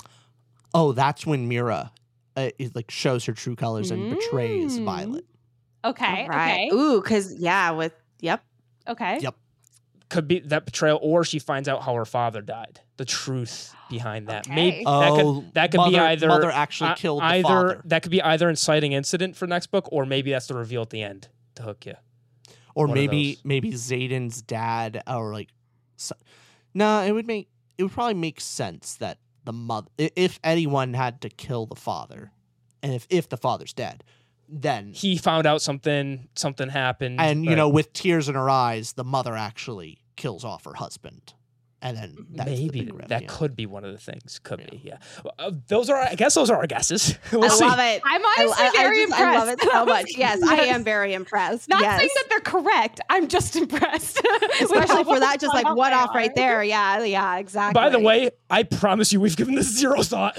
Oh, that's when Mira uh, is like shows her true colors and betrays Mm. Violet. Okay. All right. Okay. Ooh, because yeah, with yep. Okay. Yep. Could be that betrayal, or she finds out how her father died. The truth behind that. Okay. Maybe that Oh, could that could mother, be either mother actually uh, killed the either father, that could be either inciting incident for next book, or maybe that's the reveal at the end to hook you. or one of maybe those. maybe Xaden's dad, or like, so, nah, it would make it would probably make sense that the mother, if anyone had to kill the father, and if if the father's dead, then He found out something something happened, and you right. know, with tears in her eyes, the mother actually kills off her husband, and then that's the maybe big reveal. that could be one of the things. Could be, yeah. Uh, those are, I guess, those are our guesses. We'll I see. love it. I'm I, honestly I- I very just- I love it impressed. so much. Yes, I am very impressed. Not yes. saying that they're correct. I'm just impressed. With Especially how for that, just like well one they off are. right there. Yeah, yeah, exactly. By the way, I promise you, we've given this zero thought.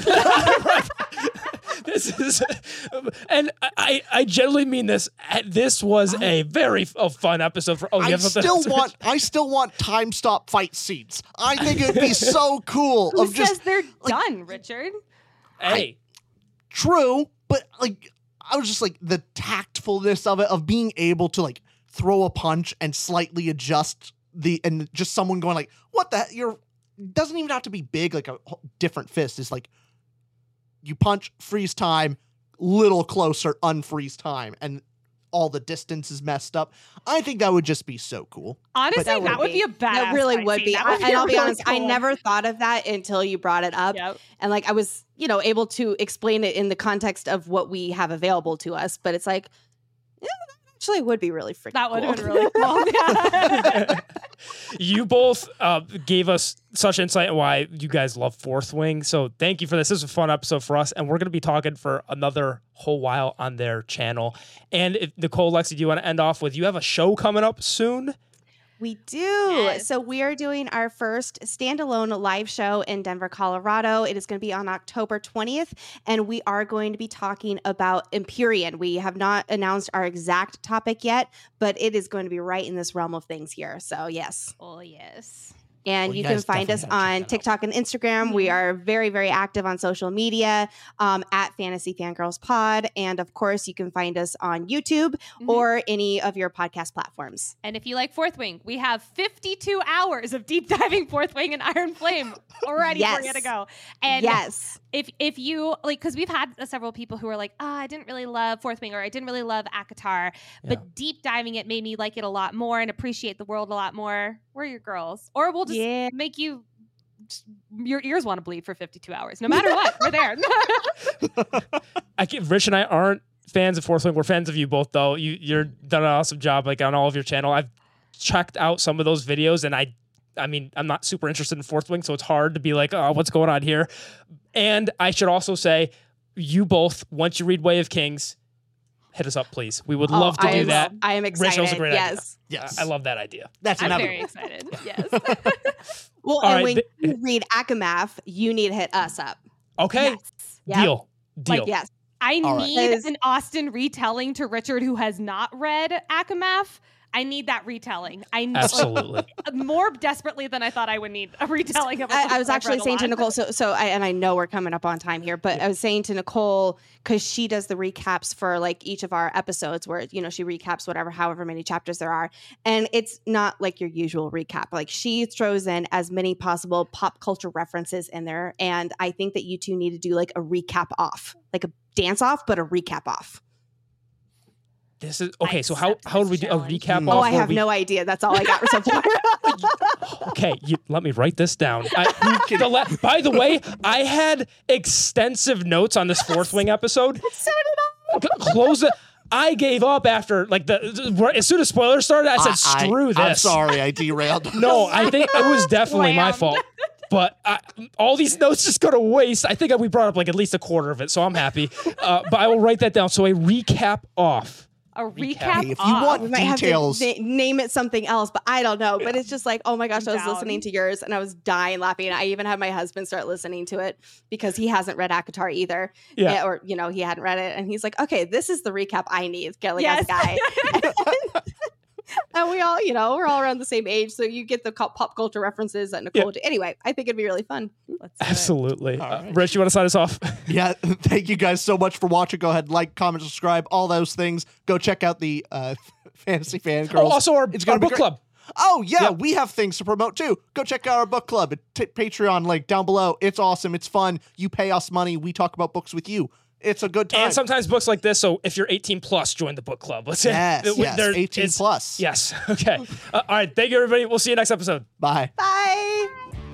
This is, and I, I generally mean this. This was a very f- a fun episode for. Oh, you I have something still else to want I still want time stop fight scenes. I think it'd be so cool Who of says just they're done, Richard? Hey, true, but like I was just like the tactfulness of it, of being able to like throw a punch and slightly adjust the, and just someone going like, what the heck? You're, doesn't even have to be big, like a h- different fist. It's like you punch, freeze time, little closer, unfreeze time, and all the distance is messed up. I think that would just be so cool. Honestly, that that, would would be, be. a badass. That really fight would scene. be. That I, would and I'll be really honest, I cool. never thought of that until you brought it up. Yep. And like I was, you know, able to explain it in the context of what we have available to us. But it's like, yeah, that actually would be really freaking That would cool. have been really cool. Yeah. you both uh, gave us such insight on why you guys love Fourth Wing. So thank you for this. This is a fun episode for us, and we're going to be talking for another whole while on their channel. And if Nicole, Lexi, do you want to end off with? You have a show coming up soon. We do. Yes. So we are doing our first standalone live show in Denver, Colorado. It is going to be on October twentieth, and we are going to be talking about Empyrean. We have not announced our exact topic yet, but it is going to be right in this realm of things here. So yes. Oh, yes. And Well, you you can guys find us definitely gotta check on that out. TikTok and Instagram. We are very, very active on social media um, at Fantasy Fangirls Pod. And of course, you can find us on YouTube Mhm. or any of your podcast platforms. And if you like Fourth Wing, we have fifty-two hours of deep diving Fourth Wing and Iron Flame already for you Yes. to go. And yes. if if you like, because we've had uh, several people who are like, oh, I didn't really love Fourth Wing or I didn't really love Akatar, but Yeah. deep diving it made me like it a lot more and appreciate the world a lot more. We're your girls, or we'll just Yeah. make you. just- Your ears want to bleed for fifty-two hours. No matter what, we're there. I get, Rich and I aren't fans of Fourth Wing. We're fans of you both, though. You you're done an awesome job, like on all of your channel. I've checked out some of those videos, and I, I mean, I'm not super interested in Fourth Wing, so it's hard to be like, oh, what's going on here? And I should also say, you both, once you read Way of Kings, hit us up, please. We would Oh, love to I do am, that. I am excited. Rachel's a great idea. yes. Yes. I I love that idea. That's I'm inevitable. very excited. Yes. Well, All and right, when th- you read Akamath, you need to hit us up. Okay, Yes. Yep. deal, deal. Like, yes. I All right. need Because- an Austin retelling to Richard who has not read Akamath. I need that retelling. I need Absolutely. more desperately than I thought I would need a retelling of. a book I, I was that I've actually read a saying to lot. Nicole, so so I, and I know we're coming up on time here, but I was saying to Nicole because she does the recaps for like each of our episodes, where you know she recaps whatever, however many chapters there are, and it's not like your usual recap. Like she throws in as many possible pop culture references in there, and I think that you two need to do like a recap off, like a dance off, but a recap off. This is okay. I So how accept how do this we do a challenge. recap? Hmm. off Oh, I where have we- no idea. That's all I got so far. Okay, you, let me write this down. I, the la- by the way, I had extensive notes on this Fourth Wing episode. So did Close it. I gave up after like the as soon as spoilers started. I said, I- "Screw this." I'm sorry, I derailed. No, I think it was definitely my Slammed. fault. But I, all these notes just go to waste. I think we brought up like at least a quarter of it, so I'm happy. Uh, but I will write that down. So a recap off. A Recap. recap. Hey, if you off. want We might details. have to na- name it something else, but I don't know. But it's just like, oh my gosh, I was Down. listening to yours and I was dying laughing. I even had my husband start listening to it because he hasn't read Akatar either. Yeah. Eh, or, you know, he hadn't read it. And he's like, okay, this is the recap I need, Kelly Yes. as a guy. And we all, you know, we're all around the same age. So you get the co- pop culture references that Nicole did. Anyway, I think it'd be really fun. Let's do it. Absolutely. All Uh, right. Rich, you want to sign us off? Yeah, thank you guys so much for watching. Go ahead, like, comment, subscribe, all those things. Go check out the uh, Fantasy Fangirls. Oh, also our, It's gonna our be book great. club. Oh, yeah, Yeah. we have things to promote too. Go check out our book club. T- Patreon link down below. It's awesome. It's fun. You pay us money. We talk about books with you. It's a good time. And sometimes books like this. So if you're eighteen plus, join the book club. Let's yes, there- yes, there- eighteen it's- plus. Yes. Okay. Uh, all right. Thank you, everybody. We'll see you next episode. Bye. Bye.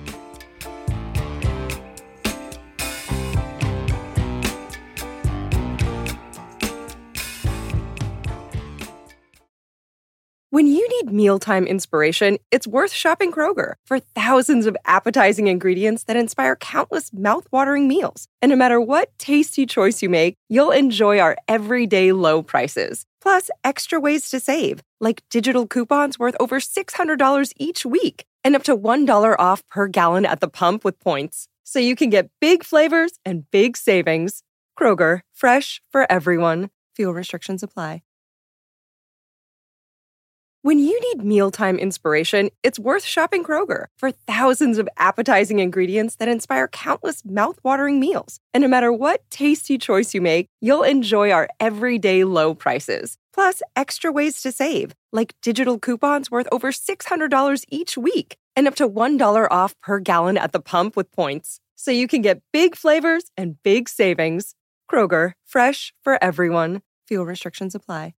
When you need mealtime inspiration, it's worth shopping Kroger for thousands of appetizing ingredients that inspire countless mouthwatering meals. And no matter what tasty choice you make, you'll enjoy our everyday low prices. Plus, extra ways to save, like digital coupons worth over six hundred dollars each week and up to one dollar off per gallon at the pump with points. So you can get big flavors and big savings. Kroger, fresh for everyone. Fuel restrictions apply. When you need mealtime inspiration, it's worth shopping Kroger for thousands of appetizing ingredients that inspire countless mouthwatering meals. And no matter what tasty choice you make, you'll enjoy our everyday low prices. Plus, extra ways to save, like digital coupons worth over six hundred dollars each week and up to one dollar off per gallon at the pump with points. So you can get big flavors and big savings. Kroger, fresh for everyone. Fuel restrictions apply.